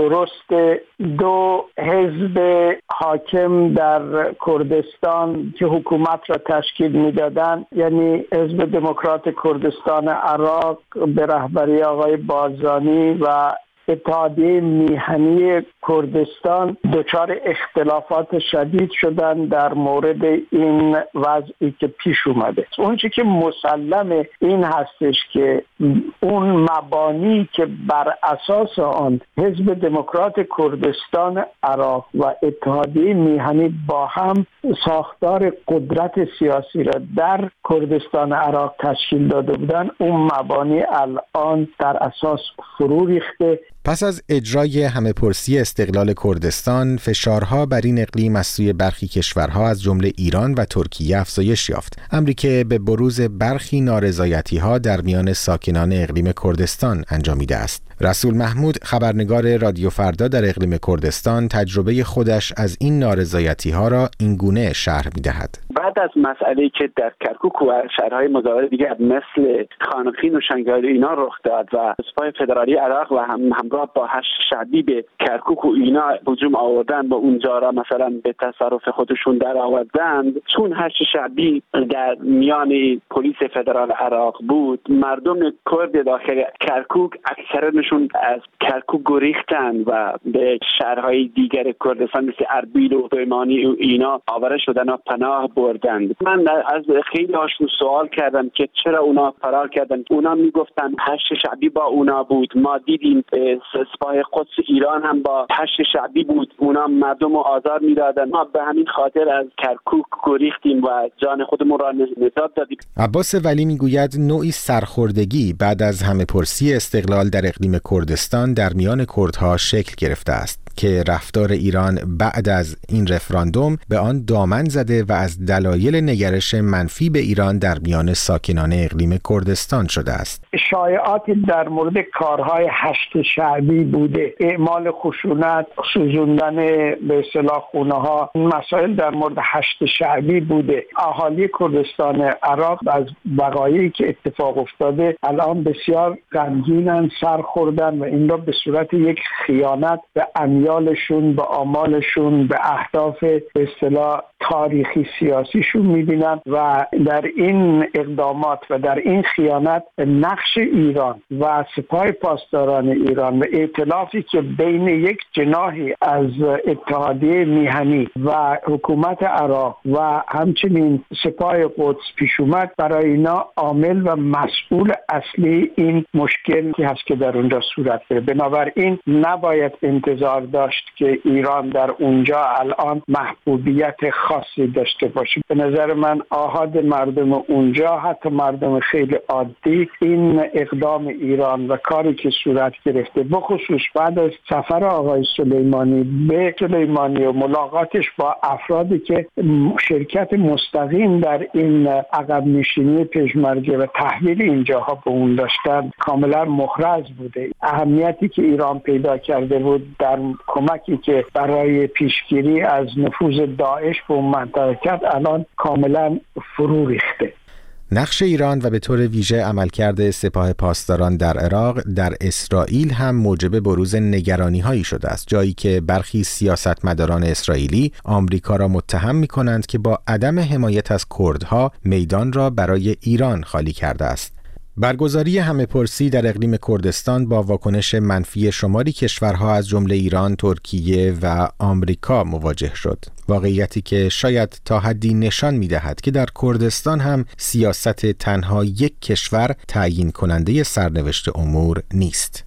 درسته. دو حزب حاکم در کردستان که حکومت را تشکیل میدادن، یعنی حزب دموکرات کردستان عراق به رهبری آقای بارزانی و اتحادیه میهنی کردستان دچار اختلافات شدید شدن در مورد این وضعی که پیش اومده. اون چی که مسلم این هستش که اون مبانی که بر اساس آن حزب دموکرات کردستان عراق و اتحادیه میهنی با هم ساختار قدرت سیاسی را در کردستان عراق تشکیل داده بودن، اون مبانی الان در اساس فرو ریخته. پس از اجرای همه‌پرسی استقلال کردستان، فشارها بر این اقلیم از سوی برخی کشورها از جمله ایران و ترکیه افزایش یافت، امری که به بروز برخی نارضایتی‌ها در میان ساکنان اقلیم کردستان انجامیده است. رسول محمود، خبرنگار رادیو فردا در اقلیم کردستان، تجربه خودش از این نارضایتی‌ها را اینگونه شرح می‌دهد. بعد از مسئله‌ای که در کرکوک و شهرهای مجاور دیگر مثل خانقین و شنگال اینا رخ داد و سپاه فدرالی عراق و هم همراه با هشت شعبی به کرکوک و اینا هجوم آوردن و اونجا را مثلا به تصرف خودشون در آوردند، چون هشت شعبی در میان پلیس فدرال عراق بود، مردم کرد داخل کرکوک اکثرشون از کرکوک گریختن و به شهرهای دیگر کردستان مثل اربیل و پیمانی و اینا آواره شدن و پناه بردند. من از خیلی هاشون سوال کردم که چرا اونا فرار کردن. اونا میگفتن هشت شعبی با اونا بود، ما دیدیم سپاه قدس ایران هم با هشت شعبی بود، اونا مردم رو آزار میدادن، ما به همین خاطر از کرکوک گریختیم و جان خودمون را نجات دادیم. عباس ولی میگوید نوعی سرخوردگی بعد از همه‌پرسی استقلال در اقلیم کردستان در میان کردها شکل گرفته است که رفتار ایران بعد از این رفراندوم به آن دامن زده و از دلایل نگرش منفی به ایران در میان ساکنان اقلیم کردستان شده است. شایعاتی در مورد کارهای هشت شعبی بوده، اعمال خشونت، سوزوندن به اصطلاح خونه‌ها، مسائل در مورد هشت شعبی بوده. اهالی کردستان عراق از وقایعی که اتفاق افتاده الان بسیار غمگینن، سر خوردن و این را به صورت یک خیانت به امیالشون، به آمالشون، به اهداف به اصطلاح تاریخی سیاسیشون میبینن و در این اقدامات و در این خیانت نقش ایران و سپاه پاسداران ایران و ائتلافی که بین یک جناحی از اتحادیه میهنی و حکومت عراق و همچنین سپاه قدس پیش اومد، برای اینا عامل و مسئول اصلی این مشکل که هست که در اونجا صورت گرفت. بنابراین نباید انتظار داشت که ایران در اونجا الان محبوبیت خاصی داشته باشه. به نظر من آحاد مردم اونجا، حتی مردم خیلی عادی، این اقدام ایران و کاری که صورت گرفته بخصوص بعد از سفر آقای سلیمانی به سلیمانی و ملاقاتش با افرادی که شرکت مستقیم در این عقب نشینی پژمرده و تحویل اینجاها به اون داشتن، کاملا محرز بوده. اهمیتی که ایران پیدا کرده بود در کمکی که برای پیشگیری از نفوذ داعش به اون منطقه کرد، الان کاملا فرو ریخته. نقش ایران و به طور ویژه عملکرد سپاه پاسداران در عراق در اسرائیل هم موجب بروز نگرانی‌هایی شده است، جایی که برخی سیاستمداران اسرائیلی آمریکا را متهم می‌کنند که با عدم حمایت از کردها میدان را برای ایران خالی کرده است. برگزاری همه‌پرسی در اقلیم کردستان با واکنش منفی شماری کشورها از جمله ایران، ترکیه و آمریکا مواجه شد. واقعیتی که شاید تا حدی نشان می‌دهد که در کردستان هم سیاست تنها یک کشور تعیین کننده سرنوشت امور نیست.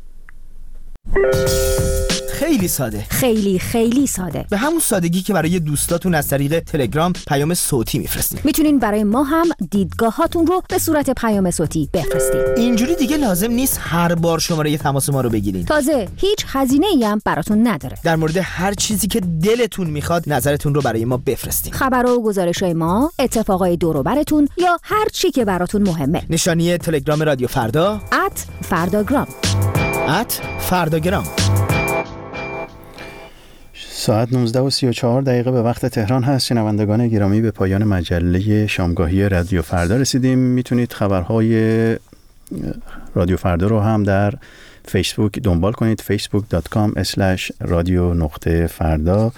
خیلی ساده، خیلی خیلی ساده، به همون سادگی که برای دوستاتون از طریق تلگرام پیام صوتی میفرستید. میتونین برای ما هم دیدگاهاتون رو به صورت پیام صوتی بفرستید. اینجوری دیگه لازم نیست هر بار شماره تماس ما رو بگیرین. تازه هیچ هزینه‌ای هم براتون نداره. در مورد هر چیزی که دلتون میخواد نظرتون رو برای ما بفرستید. خبرها و گزارش‌های ما، اتفاقای دور و براتون یا هر چی که براتون مهمه. نشانی تلگرام رادیو فردا ات فرداگرام ات فرداگرام. ساعت نوزده و سی و چهار دقیقه به وقت تهران هست. شنوندگان گرامی، به پایان مجله شامگاهی رادیو فردا رسیدیم. میتونید خبرهای رادیو فردا رو هم در فیسبوک دنبال کنید، فیسبوک دات کام اسلش رادیو نقطه فردا.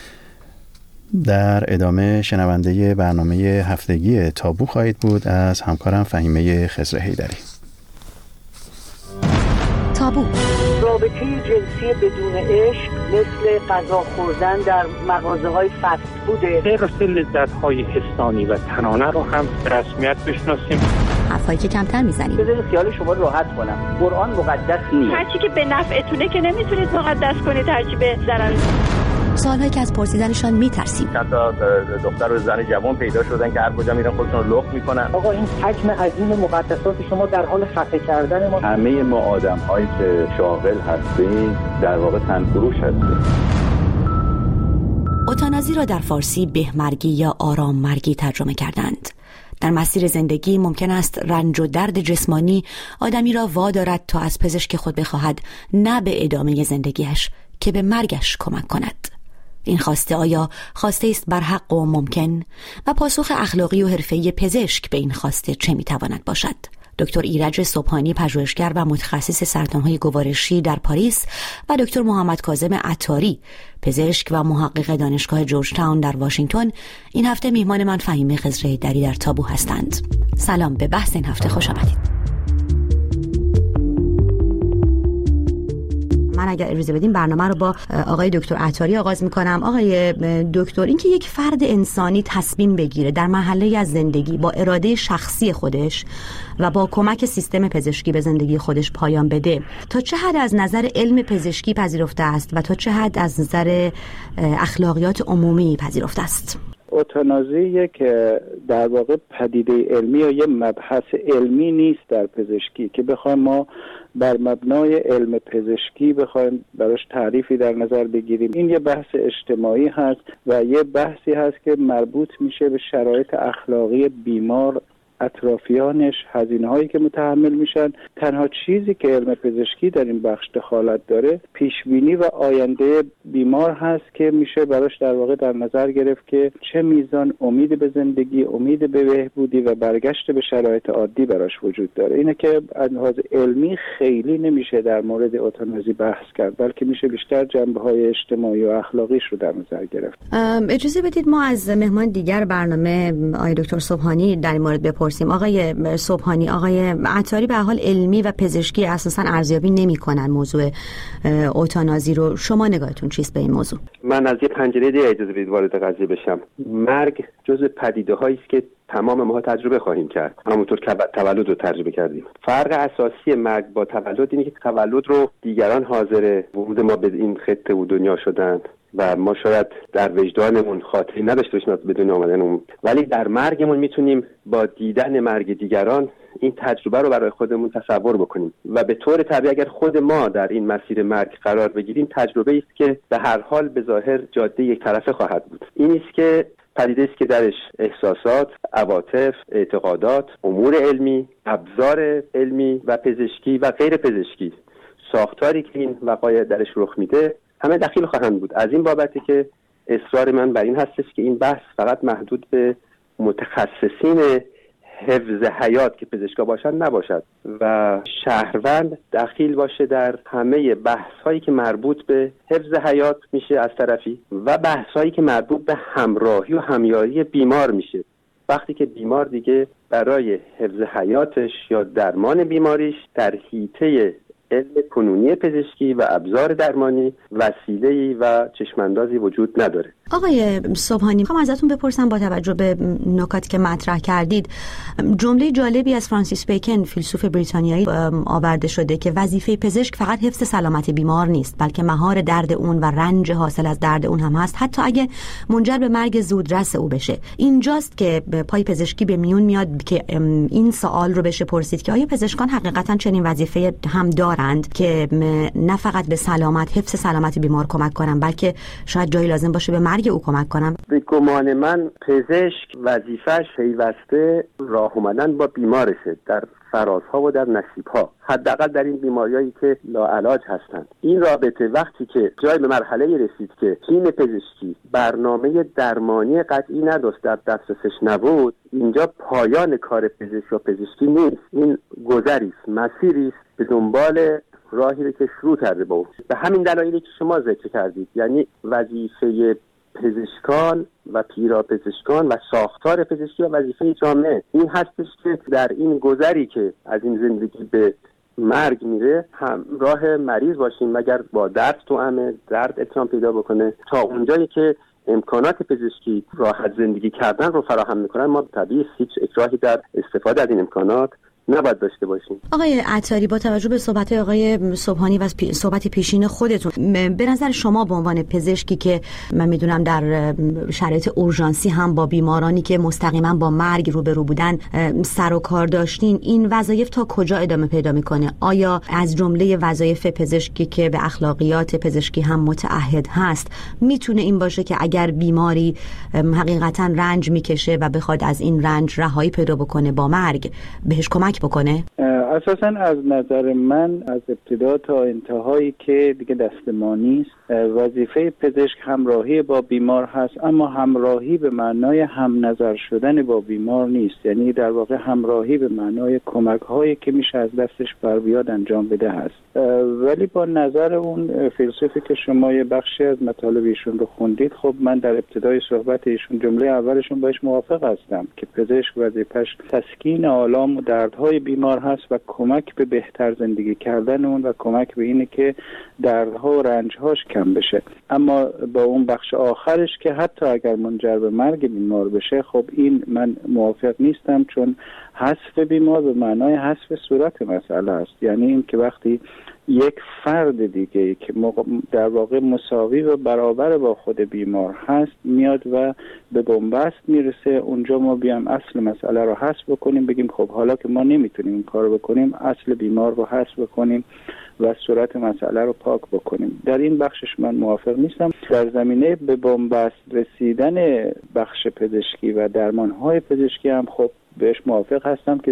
در ادامه شنونده برنامه هفتگی تابو خواهید بود از همکارم فهیمه خضر حیدری. تابو: رابطه جنسی بدون عشق مثل غذا خوردن در مغازه‌های فست فوده. حفظ لذت‌های حسانی و تنانه رو هم به رسمیت بشناسیم. حرفایی که کمتر میزنیم. بذارید خیال شما راحت کنم. قرآن مقدس نیست. هرچی که به نفعتونه که نمیتونید مقدس کنید، هرچی به ضرر. سالهایی که از پرسیدنشان میترسیم. چند تا دختر و زن جوان پیدا شدن که هر کجا میرن خودشون رو لخت میکنن. آقا این حجم عظیم مقدسات شما در حال خفه کردن ما. همه ما آدم‌هایی که شاغل هستیم در واقع تنفروش هستیم. اوتانازی را در فارسی بهمرگی یا آرام مرگی ترجمه کردند. در مسیر زندگی ممکن است رنج و درد جسمانی آدمی را وادارد تا از پزشک خود بخواهد نه به ادامه زندگیش که به مرگش کمک کند. این خواسته آیا خواسته است برحق و ممکن؟ و پاسخ اخلاقی و حرفه‌ای پزشک به این خواسته چه میتواند باشد؟ دکتر ایرج صبحانی، پژوهشگر و متخصص سرطان‌های گوارشی در پاریس، و دکتر محمد کاظم عطاری، پزشک و محقق دانشگاه جورج تاون در واشنگتن، این هفته میهمان من فهیمه خضر حیدری در تابو هستند. سلام، به بحث این هفته خوش آمدید. من اگر اجازه بدین برنامه رو با آقای دکتر عطاری آغاز میکنم. آقای دکتر، اینکه یک فرد انسانی تصمیم بگیره در مرحله از زندگی با اراده شخصی خودش و با کمک سیستم پزشکی به زندگی خودش پایان بده، تا چه حد از نظر علم پزشکی پذیرفته است و تا چه حد از نظر اخلاقیات عمومی پذیرفته است؟ اوتانازی یک در واقع پدیده علمی یا یه مبحث علمی نیست در پزشکی که بخوایم ما بر مبنای علم پزشکی بخوایم براش تعریفی در نظر بگیریم. این یه بحث اجتماعی هست و یه بحثی هست که مربوط میشه به شرایط اخلاقی بیمار، اطرافیانش، هزینه هایی که متحمل میشن. تنها چیزی که علم پزشکی در این بخش دخالت داره پیشبینی و آینده بیمار هست که میشه براش در واقع در نظر گرفت که چه میزان امید به زندگی، امید به بهبودی و برگشت به شرایط عادی براش وجود داره. اینه که از لحاظ علمی خیلی نمیشه در مورد اوتانازی بحث کرد، بلکه میشه بیشتر جنبه های اجتماعی و اخلاقیش رو در نظر گرفت. اجازه بدید ما از مهمان دیگر برنامه آقای دکتر صبحانی در این مورد بپرسیم. آقای صبحانی، آقای عطاری به حال علمی و پزشکی اساساً ارزیابی نمی‌کنن موضوع اوتانازی رو. شما نگاهتون چیست به این موضوع؟ من از یه پنجره دیگه اجازه بدید وارد قضیه بشم. مرگ جزء پدیده‌هایی است که تمام ما تجربه خواهیم کرد، همونطور که تولد رو تجربه کردیم. فرق اساسی مرگ با تولد اینه که تولد رو دیگران حاضر ورود ما به این خطه و دنیا شدند و ما شاید در وجدانمون خاطری نداشته باشیم از بدون آمدنمون، ولی در مرگمون میتونیم با دیدن مرگ دیگران این تجربه رو برای خودمون تصور بکنیم و به طور طبیعی اگر خود ما در این مسیر مرگ قرار بگیریم، تجربه است که به هر حال به ظاهر جاده یک طرفه خواهد بود. این است که پدیده است که درش احساسات، عواطف، اعتقادات، امور علمی، ابزار علمی و پزشکی و غیر پزشکی، ساختاری که این وقایع درش رخ میده همه دخیل خواهند بود. از این بابتی که اصرار من بر این هستش که این بحث فقط محدود به متخصصین حفظ حیات که پزشکا باشن نباشد و شهروند دخیل باشه در همه بحث‌هایی که مربوط به حفظ حیات میشه از طرفی و بحث‌هایی که مربوط به همراهی و همیاری بیمار میشه. وقتی که بیمار دیگه برای حفظ حیاتش یا درمان بیماریش در حیطه علم کنونی پزشکی و ابزار درمانی وسیله‌ای و چشماندازی وجود نداره. آقای صبحانی، میخوام ازتون بپرسم با توجه به نکاتی که مطرح کردید، جمله جالبی از فرانسیس بیکن فیلسوف بریتانیایی آورده شده که وظیفه پزشک فقط حفظ سلامت بیمار نیست، بلکه مهار درد اون و رنج حاصل از درد اون هم هست، حتی اگه منجر به مرگ زودرس او بشه. اینجاست که پای پزشکی به میون میاد که این سوال رو بشه پرسید که آیا پزشکان حقیقتا چنین وظیفه هم دارند که نه فقط به سلامت، حفظ سلامت بیمار کمک کنن، بلکه شاید جایی لازم باشه به مرگ مرگ او کمک کنم؟ به گمان من پزشک وظیفه‌اش پیوسته راه اومدن با بیمارشه در فرازها و در نصیبها، حداقل در این بیماریایی که لاعلاج هستند. این رابطه وقتی که جای به مرحله رسید که تیم پزشکی برنامه درمانی قطعی نداشت، در دسترسش نبود، اینجا پایان کار پزشک و پزشکی نیست. این گذری است، مسیری است به دنبال راهی رو که شروع کرده با اون. به همین دلایلی که شما ذکر کردید، یعنی وظیفه پزشکان و پیراپزشکان و ساختار پزشکی و وظیفه جامعه این هستش که در این گذری که از این زندگی به مرگ میره همراه مریض باشیم، مگر با درد توأمه، درد اتهام پیدا بکنه، تا اونجایی که امکانات پزشکی راحت زندگی کردن رو فراهم میکنن ما طبیعی هیچ اکراهی در استفاده از این امکانات نباید داشته باشیم. آقای عطاری، با توجه به صحبت آقای صبحانی و پی... صحبت پیشین خودتون، به نظر شما به عنوان پزشکی که من میدونم در شرایط اورژانسی هم با بیمارانی که مستقیما با مرگ روبرو بودن سر و کار داشتین، این وظایف تا کجا ادامه پیدا میکنه؟ آیا از جمله وظایف پزشکی که به اخلاقیات پزشکی هم متعهد هست میتونه این باشه که اگر بیماری حقیقتا رنج میکشه و بخواد از این رنج رهایی پیدا بکنه با مرگ، بهش کمک بکنه؟ اساساً از نظر من از ابتدا تا انتهایی که دیگه دست ما نیست، وظیفه پزشک همراهی با بیمار هست، اما همراهی به معنای هم نظر شدن با بیمار نیست. یعنی در واقع همراهی به معنای کمک هایی که میشه از دستش بر بیاد انجام بده هست. ولی با نظر اون فیلسوفی که شما یه بخشی از مطالب ایشون رو خوندید، خب من در ابتدای صحبت ایشون جمله اولشون باش موافق هستم که پزشک وظیفش تسکین آلام و دردهای بیمار هست و کمک به بهتر زندگی کردن اون و کمک به اینه که دردها و رنجهاش کم بشه. اما با اون بخش آخرش که حتی اگر منجر به مرگ بیمار بشه، خب این من موافق نیستم، چون حذف بیمار به معنای حذف صورت مسئله است. یعنی این که وقتی یک فرد دیگه که در واقع مساوی و برابر با خود بیمار هست میاد و به بنبست میرسه، اونجا ما بیام اصل مسئله رو حذف بکنیم، بگیم خب حالا که ما نمیتونیم این کار بکنیم، اصل بیمار رو حذف بکنیم و صورت مسئله رو پاک بکنیم. در این بخشش من موافق نیستم. در زمینه به بنبست رسیدن بخش پزشکی و درمانهای پزشکی هم خب بهش موافق هستم که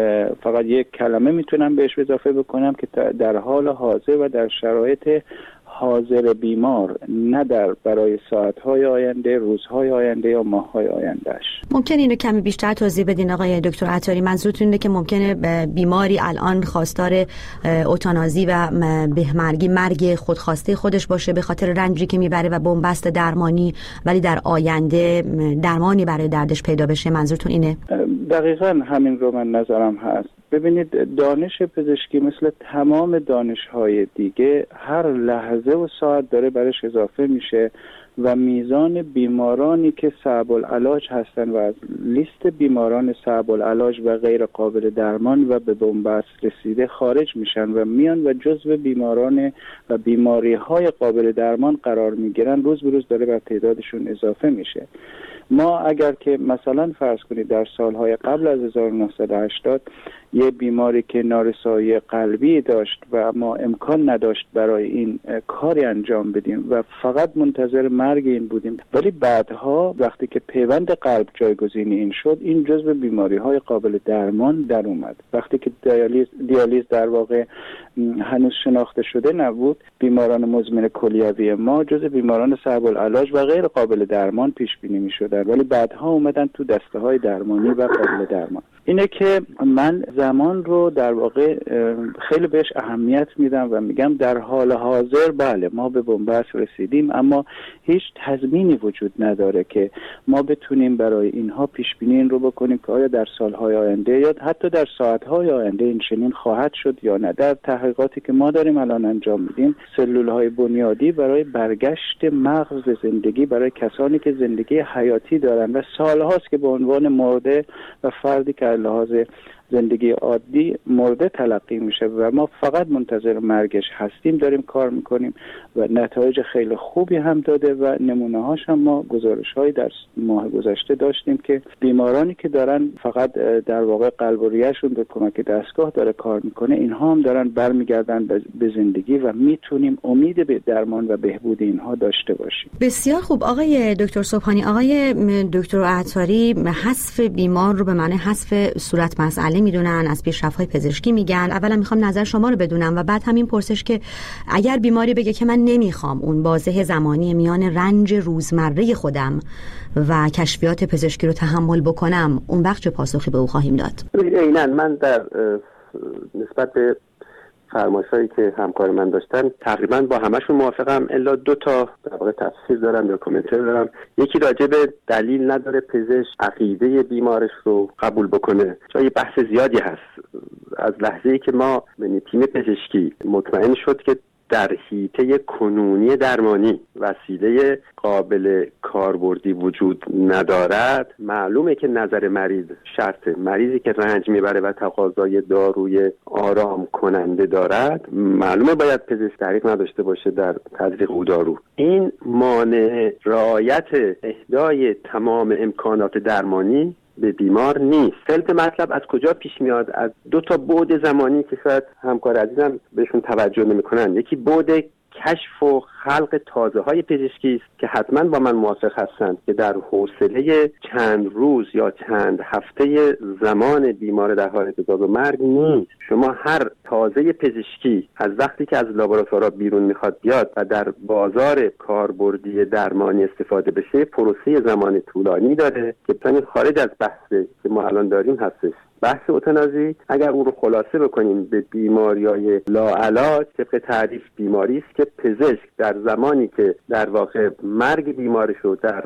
فقط یک کلمه میتونم بهش اضافه بکنم که در حال حاضر و در شرایط حاضر بیمار، نه در برای ساعتهای آینده، روزهای آینده یا ماههای آیندهش. ممکن اینو کمی بیشتر توضیح بدین آقای دکتر عطاری؟ منظورتون اینه که ممکنه بیماری الان خواستار اوتانازی و بهمرگی، مرگ خودخواسته خودش باشه به خاطر رنجی که میبره و بنبست درمانی، ولی در آینده درمانی برای دردش پیدا بشه؟ منظورتون اینه؟ دقیقاً همین رو من نظرم هست. ببینید، دانش پزشکی مثل تمام دانش‌های دیگه هر لحظه و ساعت داره برش اضافه میشه و میزان بیمارانی که صعب العلاج هستن و از لیست بیماران صعب العلاج و غیر قابل درمان و به بنبست رسیده خارج میشن و میان و جزو بیماران و بیماری‌های قابل درمان قرار میگیرن. روز به روز داره بر تعدادشون اضافه میشه. ما اگر که مثلا فرض کنید در سالهای قبل از هزار و نهصد و هشتاد یه بیماری که نارسایی قلبی داشت و ما امکان نداشت برای این کاری انجام بدیم و فقط منتظر مرگ این بودیم، ولی بعدها وقتی که پیوند قلب جایگزین این شد، این جزو بیماری‌های قابل درمان در اومد. وقتی که دیالیز, دیالیز در واقع هنوز شناخته شده نبود، بیماران مزمن کلیوی ما جزو بیماران صعب العلاج و غیر قابل درمان پیش بینی می‌شدن، ولی بعدها اومدن تو دسته‌های درمانی و قابل درمان. اینه که من زمان رو در واقع خیلی بهش اهمیت میدم و میگم در حال حاضر بله ما به بنبست رسیدیم، اما هیچ تضمینی وجود نداره که ما بتونیم برای اینها پیش بینی این رو بکنیم که آیا در سالهای آینده یا حتی در ساعتهای آینده این چنین خواهد شد یا نه. در تحقیقاتی که ما داریم الان انجام میدیم، سلولهای بنیادی برای برگشت مغز زندگی برای کسانی که زندگی حیاتی دارن و سالهاست که به عنوان مرده و فردی که لحاظ زندگی عادی مرده تلقی میشه و ما فقط منتظر مرگش هستیم، داریم کار میکنیم و نتایج خیلی خوبی هم داده و نمونه هاش هم ما گزارش هایی در ماه گذشته داشتیم که بیمارانی که دارن فقط در واقع قلب و ریه‌شون به کمک دستگاه داره کار میکنه، اینها هم دارن برمیگردن به زندگی و میتونیم امید به درمان و بهبود اینها داشته باشیم. بسیار خوب آقای دکتر صبحانی. آقای دکتر عطاری حذف بیمار رو به معنی حذف صورت مسئله میدونن، از پیشرفت‌های پزشکی میگن. اولا میخوام نظر شما رو بدونم و بعد همین پرسش که اگر بیماری بگه که من نمیخوام اون بازه زمانی میان رنج روزمره خودم و کشفیات پزشکی رو تحمل بکنم، اون وقت چه پاسخی به او خواهیم داد؟ عیناً من در نسبت به فرمایشایی که همکار من داشتن تقریبا با همشون موافقم، الا دو تا در واقع تفسیر دارم یا کومنتر دارم. یکی راجع به دلیل نداره پزشک عقیده بیمارش رو قبول بکنه. جای بحث زیادی هست. از لحظه‌ای که ما یعنی تیم پزشکی مطمئن شد که در حیطه کنونی درمانی وسیله قابل کاربردی وجود ندارد، معلومه که نظر مریض شرطه. مریضی که رنج میبره و تقاضای داروی آرام کننده دارد، معلومه باید پزشک دریغ نداشته باشه در تزریق او دارو. این مانع رعایت اهدای تمام امکانات درمانی به بیمار نیست. فلت مطلب از کجا پیش میاد؟ از دو تا بعد زمانی که شاید همکار عزیزم بهشون توجه نمی‌کنن. یکی بعد کشف و خلق تازه های پزشکی است که حتما با من موافق هستند که در حوصله چند روز یا چند هفته زمان بیمار در حال اعتراض و مرگ نیست. شما هر تازه پزشکی از وقتی که از لابراتوار بیرون میخواد بیاد و در بازار کاربردی درمانی استفاده بشه، پروسه زمان طولانی داره که مثلا خارج از بحثی که ما الان داریم هستش. بحث اوتانازی اگر اون رو خلاصه بکنیم به بیماری‌های لاعلاج، طبق تعریف بیماری است که پزشک در زمانی که در واقع مرگ بیمارش رو در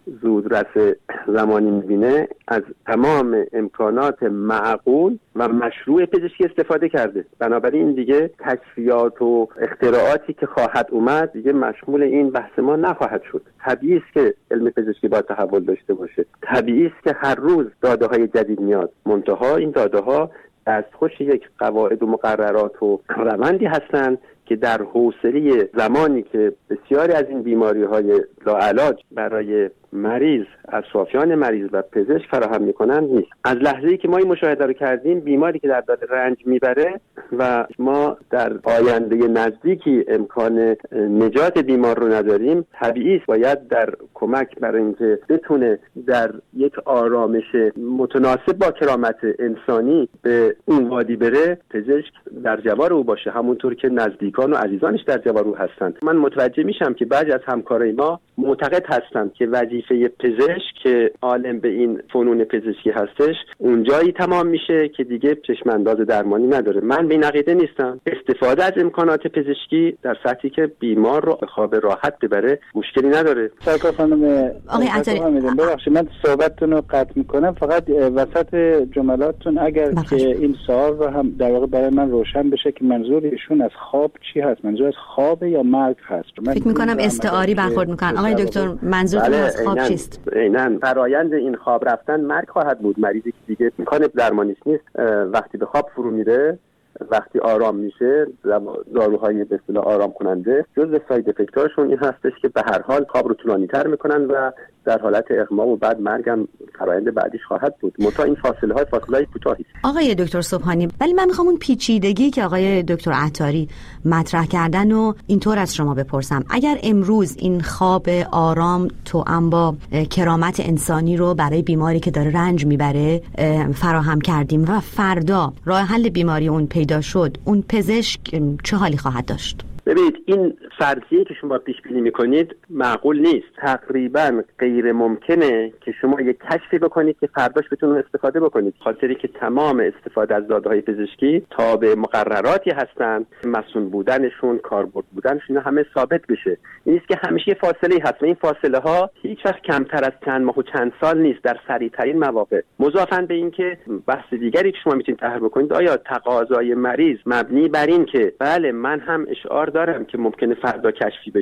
زودرس زمانی می‌بینه از تمام امکانات معقول و مشروع پزشکی استفاده کرده. بنابراین دیگه کشفیات و اختراعاتی که خواهد اومد دیگه مشمول این بحث ما نخواهد شد. طبیعی است که علم پزشکی باید تحول داشته باشه. طبیعی است که هر روز داده‌های جدید میاد. منتها این داده‌ها دستخوش یک قواعد و مقررات و روندی هستند که در حوصله زمانی که بسیاری از این بیماری‌های لاعلاج برای مریض، اطرافیان مریض و پزشک فراهم می‌کنند نیست. از لحظه‌ای که ما این مشاهده رو کردیم، بیماری که در دل رنج میبره و ما در آینده نزدیکی امکان نجات بیمار رو نداریم، طبیعی است باید در کمک برای اینکه بتونه در یک آرامش متناسب با کرامت انسانی به اون وادی بره، پزشک در جوار او باشه، همونطور که نزدیکان و عزیزانش در جوار او هستند. من متوجه میشم که بعضی از همکارای ما معتقد هستند که وظیفه پزشک که عالم به این فنون پزشکی هستش اونجایی تمام میشه که دیگه چشم انداز درمانی نداره. من به این عقیده نیستم. استفاده از امکانات پزشکی در سطحی که بیمار رو به خواب راحت ببره مشکلی نداره. سرکار خانم آقای عطاری ببخشید من صحبتتون رو قطع میکنم، فقط وسط جملاتتون اگر که این سوال رو هم در واقع برای من روشن بشه که منظور ایشون از خواب چی هست؟ منظور از خواب یا مرگ هست؟ من فکر میکنم استعاری برخورد میکنن. آقای دکتر منظورتون از خواب اینن، چیست؟ اینن فرایند این خواب رفتن مرگ خواهد بود. مریضی که دیگه امکان درمانیش نیست وقتی به خواب فرو میره، وقتی آرام میشه، داروهای به اصطلاح آرام کننده جزء ساید افکت‌هاشون این هستش که به هر حال خواب رو طولانی‌تر میکنن و در حالت اغما و بعد مرگ هم فرآیند بعدیش خواهد بود. منتها این فاصله های فاصله های کوتاهی است. آقای دکتر صبحانی، ولی من میخوام اون پیچیدگی که آقای دکتر عطاری مطرح کردن و اینطور از شما بپرسم. اگر امروز این خواب آرام توأم با کرامت انسانی رو برای بیماری که داره رنج میبره فراهم کردیم و فردا راه حل بیماری اون پیدا شد، اون پزشک چه حالی خواهد داشت؟ ببینید این فرضیه که شما پیش بینی میکنید معقول نیست. تقریبا غیر ممکنه که شما یک کشفی بکنید که فرداش بتونید استفاده بکنید، خاطری که تمام استفاده از داده‌های پزشکی تابع مقرراتی هستند، مسئول بودنشون، کاربرد بودنشون همه ثابت بشه. این است که همیشه فاصله هست و این فاصله ها هیچ وقت کمتر از چند ماه و چند سال نیست در سریع‌ترین مواقع. مضافاً به این که بحث دیگری که شما میتونید طرح بکنید، آیا تقاضای مریض مبنی بر این که بله من هم اشعار دارم که ممکنه فردا کشفی بشه،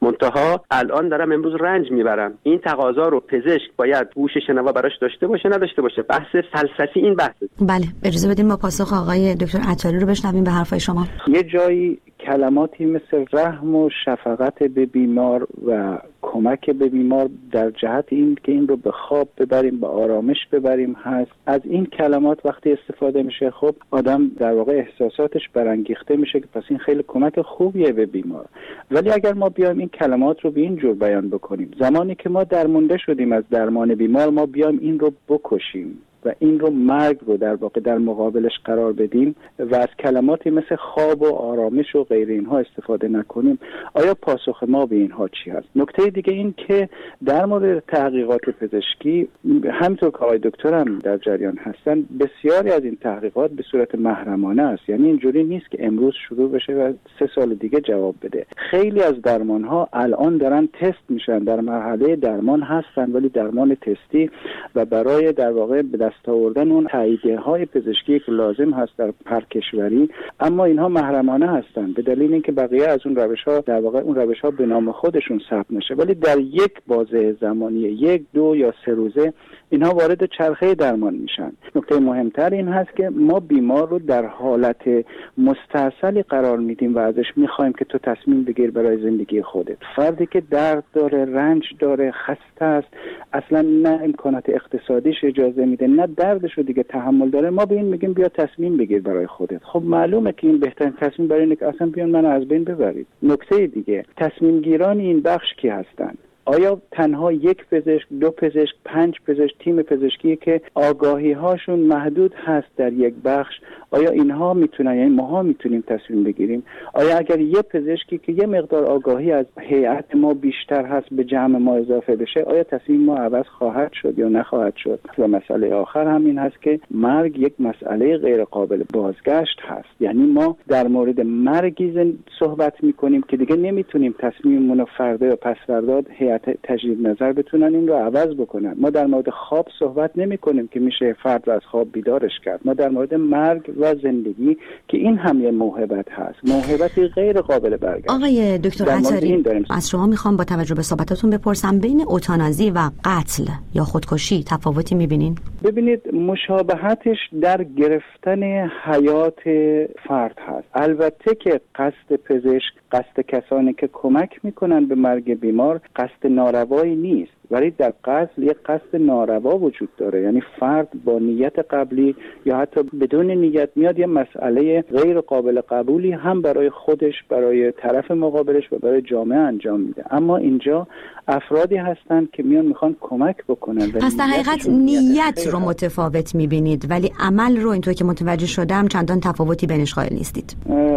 منتها الان دارم امروز رنج میبرم. این تقاضا رو پزشک باید گوش شنوا براش داشته باشه نداشته باشه. بحث فلسفی این بحث. بله اجازه بدین ما پاسخ آقای دکتر عطاری رو بشنویم به حرفای شما. یه جایی کلماتی مثل رحم و شفقت به بیمار و کمک به بیمار در جهت این که این رو به خواب ببریم، به آرامش ببریم هست. از این کلمات وقتی استفاده میشه خب آدم در واقع احساساتش برانگیخته میشه که پس این خیلی کمک خوبیه به بیمار. ولی اگر ما بیایم این کلمات رو به این جور بیان بکنیم، زمانی که ما درمونده شدیم از درمان بیمار، ما بیایم این رو بکشیم و این رو مرگ رو در واقع در مقابلش قرار بدیم و از کلماتی مثل خواب و آرامش و غیر اینها استفاده نکنیم، آیا پاسخ ما به اینها چی هست؟ نکته دیگه این که در مورد تحقیقات پزشکی همینطور که آقای دکتر هم در جریان هستن، بسیاری از این تحقیقات به صورت محرمانه است. یعنی اینجوری نیست که امروز شروع بشه و سه سال دیگه جواب بده. خیلی از درمان ها الان دارن تست میشن، در مرحله درمان هستن ولی درمان تستی و برای در واقع به دست آوردن اون تاییدیه های پزشکی که لازم هست در هر کشوری، اما اینها محرمانه هستند به دلیل اینکه بقیه از اون روش ها در واقع اون روش ها به نام خودشون ثبت نشه، ولی در یک بازه زمانی یک دو یا سه روزه اینها وارد چرخه درمان میشن. نکته مهمتر این هست که ما بیمار رو در حالت مستعصلی قرار میدیم و ازش میخوایم که تو تصمیم بگیر برای زندگی خودت. فردی که درد داره، رنج داره، خسته است، اصلا نه امکانات اقتصادیش اجازه میده نه دردش رو دیگه تحمل داره، ما به این میگیم بیا تصمیم بگیر برای خودت. خب معلومه که این بهترین تصمیم برای اینه که اصلا بیان منو از بین ببرید. نکته دیگه، تصمیم گیران این بخش کی هستن؟ آیا تنها یک پزشک، دو پزشک، پنج پزشک، تیم پزشکی که آگاهی هاشون محدود هست در یک بخش، آیا اینها میتونن، یعنی ماها میتونیم تصمیم بگیریم؟ آیا اگر یه پزشکی که یه مقدار آگاهی از هیئت ما بیشتر هست به جمع ما اضافه بشه، آیا تصمیم ما عوض خواهد شد یا نخواهد شد؟ و مسئله آخر همین هست که مرگ یک مسئله غیر قابل بازگشت هست. یعنی ما در مورد مرگی صحبت میکنیم که دیگه نمیتونیم تصمیممون رو فردا یا پس فردا هیئت تجدید نظر بتونن این رو عوض بکنن. ما در مورد خواب صحبت نمی کنیم که میشه فرد رو از خواب بیدارش کرد. ما در مورد مرگ و زندگی که این هم یه موهبت هست، موهبتی غیر قابل برگشت. آقای دکتر عطاری، از شما میخوام با توجه به صحبتاتون بپرسم بین اوتانازی و قتل یا خودکشی تفاوتی میبینین؟ ببینید، مشابهتش در گرفتن حیات فرد هست. البته که قصد پزشک، قصد کسانی که کمک میکنن به مرگ بیمار قصد ناروایی نیست، ولی در قتل یک قصد ناروا وجود داره. یعنی فرد با نیت قبلی یا حتی بدون نیت میاد یه مسئله غیر قابل قبولی هم برای خودش، برای طرف مقابلش و برای جامعه انجام میده. اما اینجا افرادی هستند که میان میخوان کمک بکنن. پس در حقیقت نیت رو متفاوت میبینید ولی عمل رو اینطور که متوجه شدم چندان تفاوتی بینش قائل نیستید.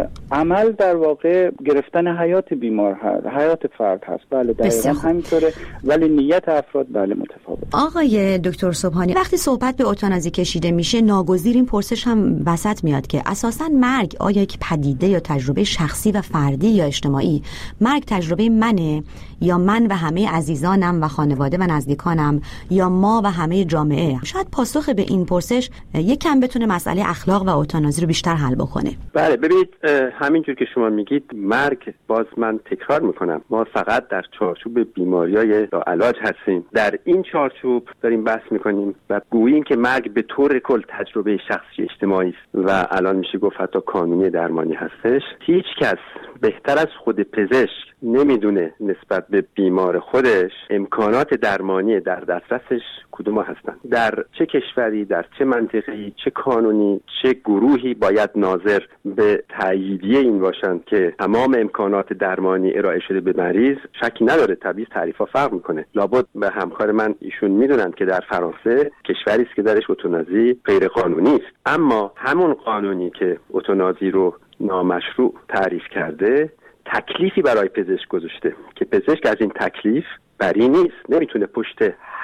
عمل در واقع گرفتن حیات بیمار هست، حیات فرد هست. بله دقیقاً همینطوره، ولی نیت افراد بله متفاوت. آقای دکتر صبحانی، وقتی صحبت به اوتانازی کشیده میشه ناگزیر این پرسش هم وسط میاد که اساساً مرگ آیا یک پدیده یا تجربه شخصی و فردی یا اجتماعی؟ مرگ تجربه منه یا من و همه عزیزانم و خانواده و نزدیکانم یا ما و همه جامعه؟ شاید پاسخ به این پرسش یکم بتونه مسئله اخلاق و اوتانازی رو بیشتر حل بکنه. بله ببینید، همینجور که شما میگید مرگ، باز من تکرار میکنم، ما فقط در چارچوب بیماریای لاعلاج هستیم. در این چارچوب داریم بحث میکنیم و گوییم که مرگ به طور کل تجربه شخصی اجتماعی است و الان میشه گفت حتی قانونی درمانی هستش. هیچ کس بهتر از خود پزشک نمیدونه نسبت به بیمار خودش امکانات درمانی در دسترسش کدوم هستن، در چه کشوری، در چه منطقه‌ای، چه قانونی، چه گروهی باید ناظر به تاییدیه این باشند که تمام امکانات درمانی ارائه شده به مریض. شکی نداره طبیعی تعریفا فرق میکنه. لابد به همکار من ایشون میدونن که در فرانسه کشوری است که درش اوتانازی غیر قانونی است، اما همون قانونی که اوتانازی رو نامشروع تعریف کرده تکلیفی برای پزشک گذاشته که پزشک از این تکلیف بری نیست، نمیتونه پشت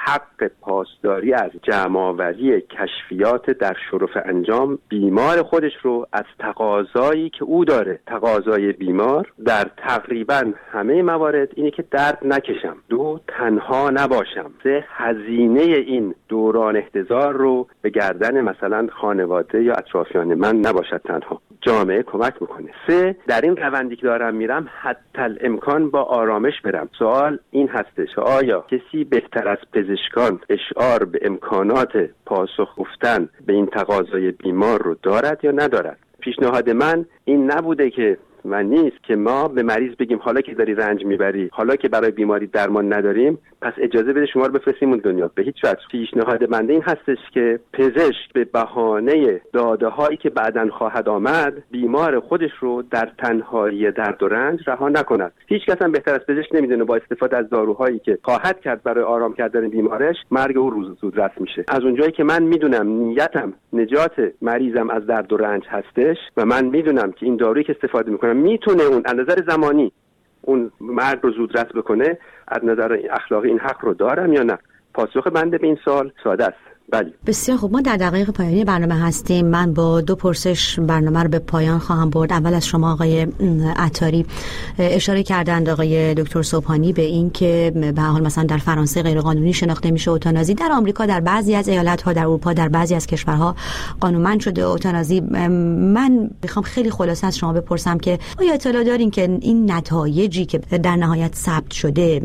حق پاسداری از جمع‌آوری کشفیات در شرف انجام بیمار خودش رو از تقاضایی که او داره. تقاضای بیمار در تقریبا همه موارد اینه که درد نکشم، دو تنها نباشم، سه هزینه این دوران احتضار رو به گردن مثلا خانواده یا اطرافیان من نباشد تنها. جامعه کمک بکنه. سه، در این روندی که دارم میرم حتی الامکان با آرامش برم. سوال این هستش آیا کسی بهتر از پزشکان اشعار به امکانات پاسخ گفتن به این تقاضای بیمار رو دارد یا ندارد؟ پیشنهاد من این نبوده که و نیست که ما به مریض بگیم حالا که داری رنج میبری، حالا که برای بیماری درمان نداریم، پس اجازه بده شما رو بفرستیم اون دنیا. به هیچ وجه. پیشنهاد بنده این هستش که پزشک به بهانه داده هایی که بعداً خواهد آمد بیمار خودش رو در تنهایی درد و رنج رها نکند. هیچ کس هم بهتر از پزشک نمیدونه با استفاده از داروهایی که خواهد کرد برای آرام کردن بیمارش مرگ او روز زود رسم میشه. از اونجایی که من میدونم نیتم نجات مریضم از درد و رنج هستش و من میدونم که این دارویی که استفاده میکنم میتونه اون از نظر زمانی اون مرگ رو زود رسم بکنه، از نظر اخلاقی این حق رو دارم یا نه؟ پاسخ بنده به این سوال ساده است. بله. بسیار خوب، ما در دقایق پایانی برنامه هستیم. من با دو پرسش برنامه رو به پایان خواهم برد. اول از شما آقای عطاری، اشاره کردند آقای دکتر صبحانی به این که به حال مثلا در فرانسه غیر قانونی شناخته میشه اوتانازی، در آمریکا در بعضی از ایالت‌ها، در اروپا در بعضی از کشورها قانونمند شده اوتانازی. من میخوام خیلی خلاصه از شما بپرسم که آیا اطلاع دارین که این نتایجی که در نهایت ثبت شده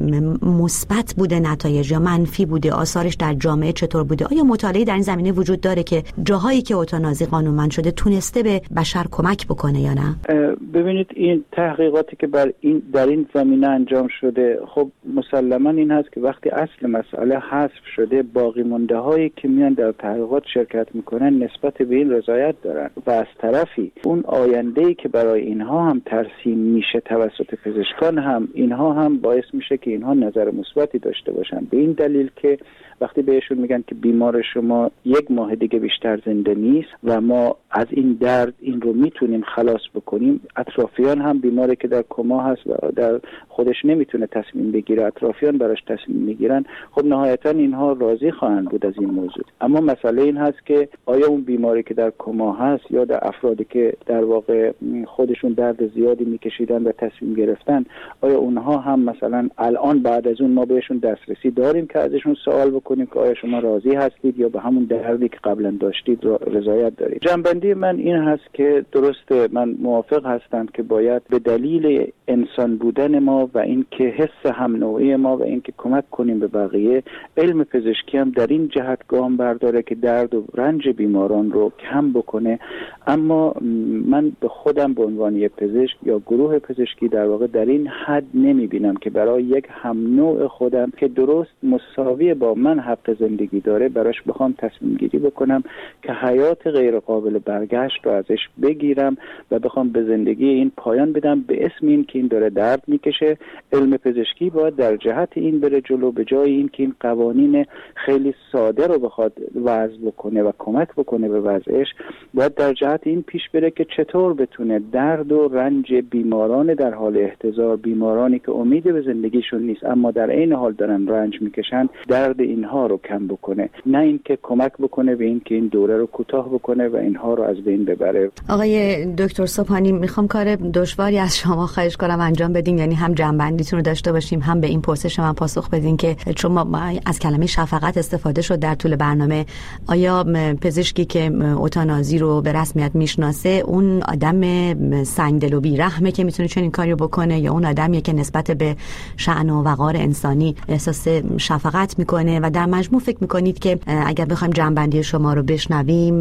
مثبت بوده نتایج یا منفی بوده؟ آثارش در جامعه چطور بوده؟ آیا مطالعه در این زمینه وجود داره که جاهایی که اوتانازی قانونمند شده تونسته به بشر کمک بکنه یا نه؟ ببینید این تحقیقاتی که بر این در این زمینه انجام شده، خب مسلما این هست که وقتی اصل مسئله حذف شده، باقی مونده هایی که میان در تحقیقات شرکت میکنن نسبت به این رضایت دارن و از طرفی اون آینده‌ای که برای اینها هم ترسیم میشه توسط پزشکان هم اینها هم باعث میشه که اینها نظر مثبتی داشته باشن، به این دلیل که وقتی بهشون میگن که بیمار شما یک ماه دیگه بیشتر زنده نیست و ما از این درد این رو میتونیم خلاص بکنیم، اطرافیان هم بیماری که در کما هست و در خودش نمیتونه تصمیم بگیره، اطرافیان براش تصمیم میگیرن، خب نهایتا اینها راضی خواهند بود از این موضوع. اما مسئله این هست که آیا اون بیماری که در کما هست یا در افرادی که در واقع خودشون درد زیادی میکشیدن و تصمیم گرفتن، آیا اونها هم مثلا الان بعد از اون ما بهشون دسترسی داریم که ازشون سوال بکنیم که آیا شما راضی هستید یا به همون دردی که قبلا داشتید رضایت دارید؟ جنبندی من این هست که درسته، من موافق هستم که باید به دلیل انسان بودن ما و این که حس هم نوعی ما و این که کمک کنیم به بقیه، علم پزشکی هم در این جهت گام برداره که درد و رنج بیماران رو کم بکنه. اما من به خودم به عنوان یک پزشک یا گروه پزشکی در واقع در این حد نمیبینم که برای یک هم نوع خودم که درست مساوی با من حق زندگی داره براش بخوام تصمیم گیری بکنم که حیات غیر قابل برگشت رو ازش بگیرم و بخوام به زندگی این پایان بدم به اسم این که این داره درد میکشه. علم پزشکی باید در جهت این بره جلو، به جای این که این قوانین خیلی ساده رو بخواد وضع بکنه و کمک بکنه به وضعش، باید در جهت این پیش بره که چطور بتونه درد و رنج بیماران در حال احتضار، بیمارانی که امید به زندگیشون نیست اما در عین حال دارن رنج میکشن، درد اینها رو کم بکنه، نه اینکه کمک بکنه به این که این دوره رو کوتاه بکنه و اینها رو از بین ببره. آقای دکتر صبحانی، میخوام کار دشواری از شما خواهش کنم انجام بدین، یعنی هم جنبندیتون رو داشته باشیم، هم به این پرسش من پاسخ بدین که چون ما از کلمه شفقت استفاده شد در طول برنامه، آیا پزشکی که اوتانازی رو به رسمیت میشناسه اون آدم سنگدل و بیرحمه که میتونه چنین کاری رو بکنه، یا اون آدمیه که نسبت به شأن و وقار انسانی احساس شفقت میکنه؟ و در مجموع فکر میکنید که اگر بخوایم جنبندی شما رو بشنویم،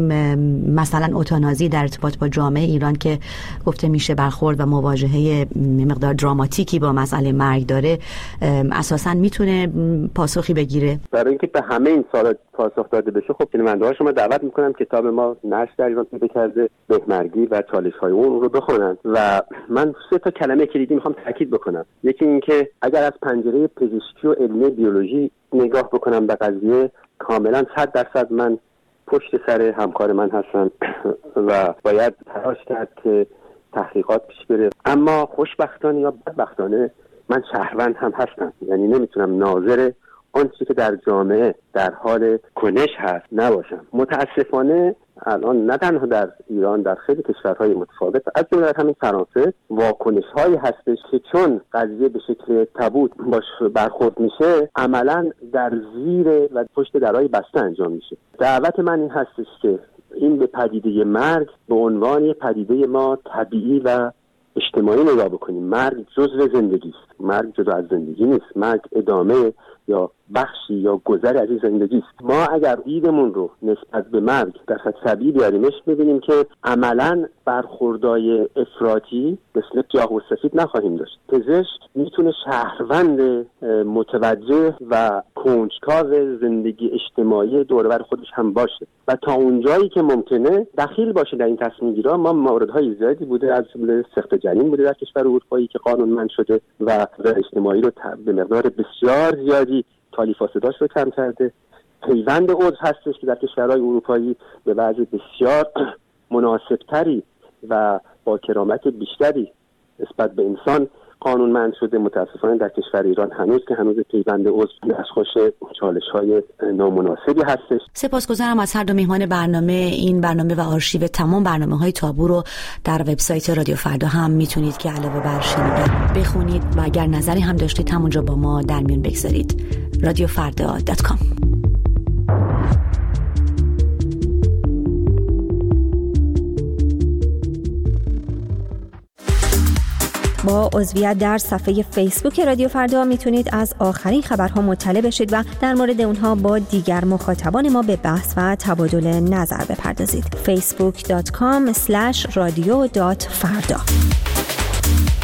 مثلا اوتانازی در ارتباط با جامعه ایران که گفته میشه برخورد و مواجهه مقدار دراماتیکی با مسئله مرگ داره، اساسا میتونه پاسخی بگیره؟ برای اینکه به همه این سوالات پاسخ داده بشه، خب شنونده ها شما دعوت میکنم کتاب ما نشر در ایران پیدا کرده، بهمرگی و چالش های اون رو بخونن و من سه تا کلمه کلیدی میخوام تاکید بکنم. یکی این که اگر از پنجره پزشکی و علم بیولوژی نگاه بکنم به قضیه، کاملا صد درصد من پشت سر همکار من هستم و باید تلاش کرد که تحقیقات پیش بره. اما خوشبختانه یا بدبختانه من شهروند هم هستم، یعنی نمیتونم ناظر آن چیزی که در جامعه در حال کنش هست نباشم. متاسفانه الان نه تنها در ایران، در خیلی کشورهای متفاوت از جمله در همین فرانسه واکنش هایی هستش که چون قضیه به شکل تابو باش برخورد میشه، عملا در زیر و پشت درهای بسته انجام میشه. دعوت من این هستش که این به پدیده مرگ به عنوان پدیده ما طبیعی و اجتماعی نگاه بکنیم. مرگ جزء زندگی است، مرگ جدا از زندگی نیست، مرگ ادامه یا بخشی یا گذری از این زندگی است. ما اگر دیدمون رو نسبت به مرگ در سطح طبیعی بیاریمش، ببینیم که عملاً برخوردای افراطی مثل گیاه و سفید نخواهیم داشت. پزشک میتونه شهروند متوجه و کنجکاو زندگی اجتماعی دور و بر خودش هم باشه و تا اونجایی که ممکنه دخیل باشه در این تصمیم گیری. ما موردهای زیادی بوده، از جمله سقط جنین بوده در کشور اروپایی که قانونمند شده و اجتماعی رو به مقدار بسیار زیادی تالیف فاسداش رو کم کرده. پیوند عضو هستش که در کشورهای اروپایی به وضع بسیار مناسبتری و با کرامت بیشتری نسبت به انسان قانونمند شده. متاسفانه در کشور ایران هنوز که هنوز پیوند عضو دستخوش چالش‌های نامناسبی هستش. سپاسگزارم از هر دو میهمان برنامه. این برنامه و آرشیو تمام برنامه‌های تابو رو در وبسایت رادیو فردا هم میتونید که علاوه بر شنیدن بخونید و اگر نظری هم داشتید همونجا با ما در میون بگذارید. رادیو فردا دات کام. با عضویت در صفحه فیسبوک رادیو فردا میتونید از آخرین خبرها مطلع بشید و در مورد اونها با دیگر مخاطبان ما به بحث و تبادل نظر بپردازید. فیسبوک دات کام اسلش رادیو دات فردا.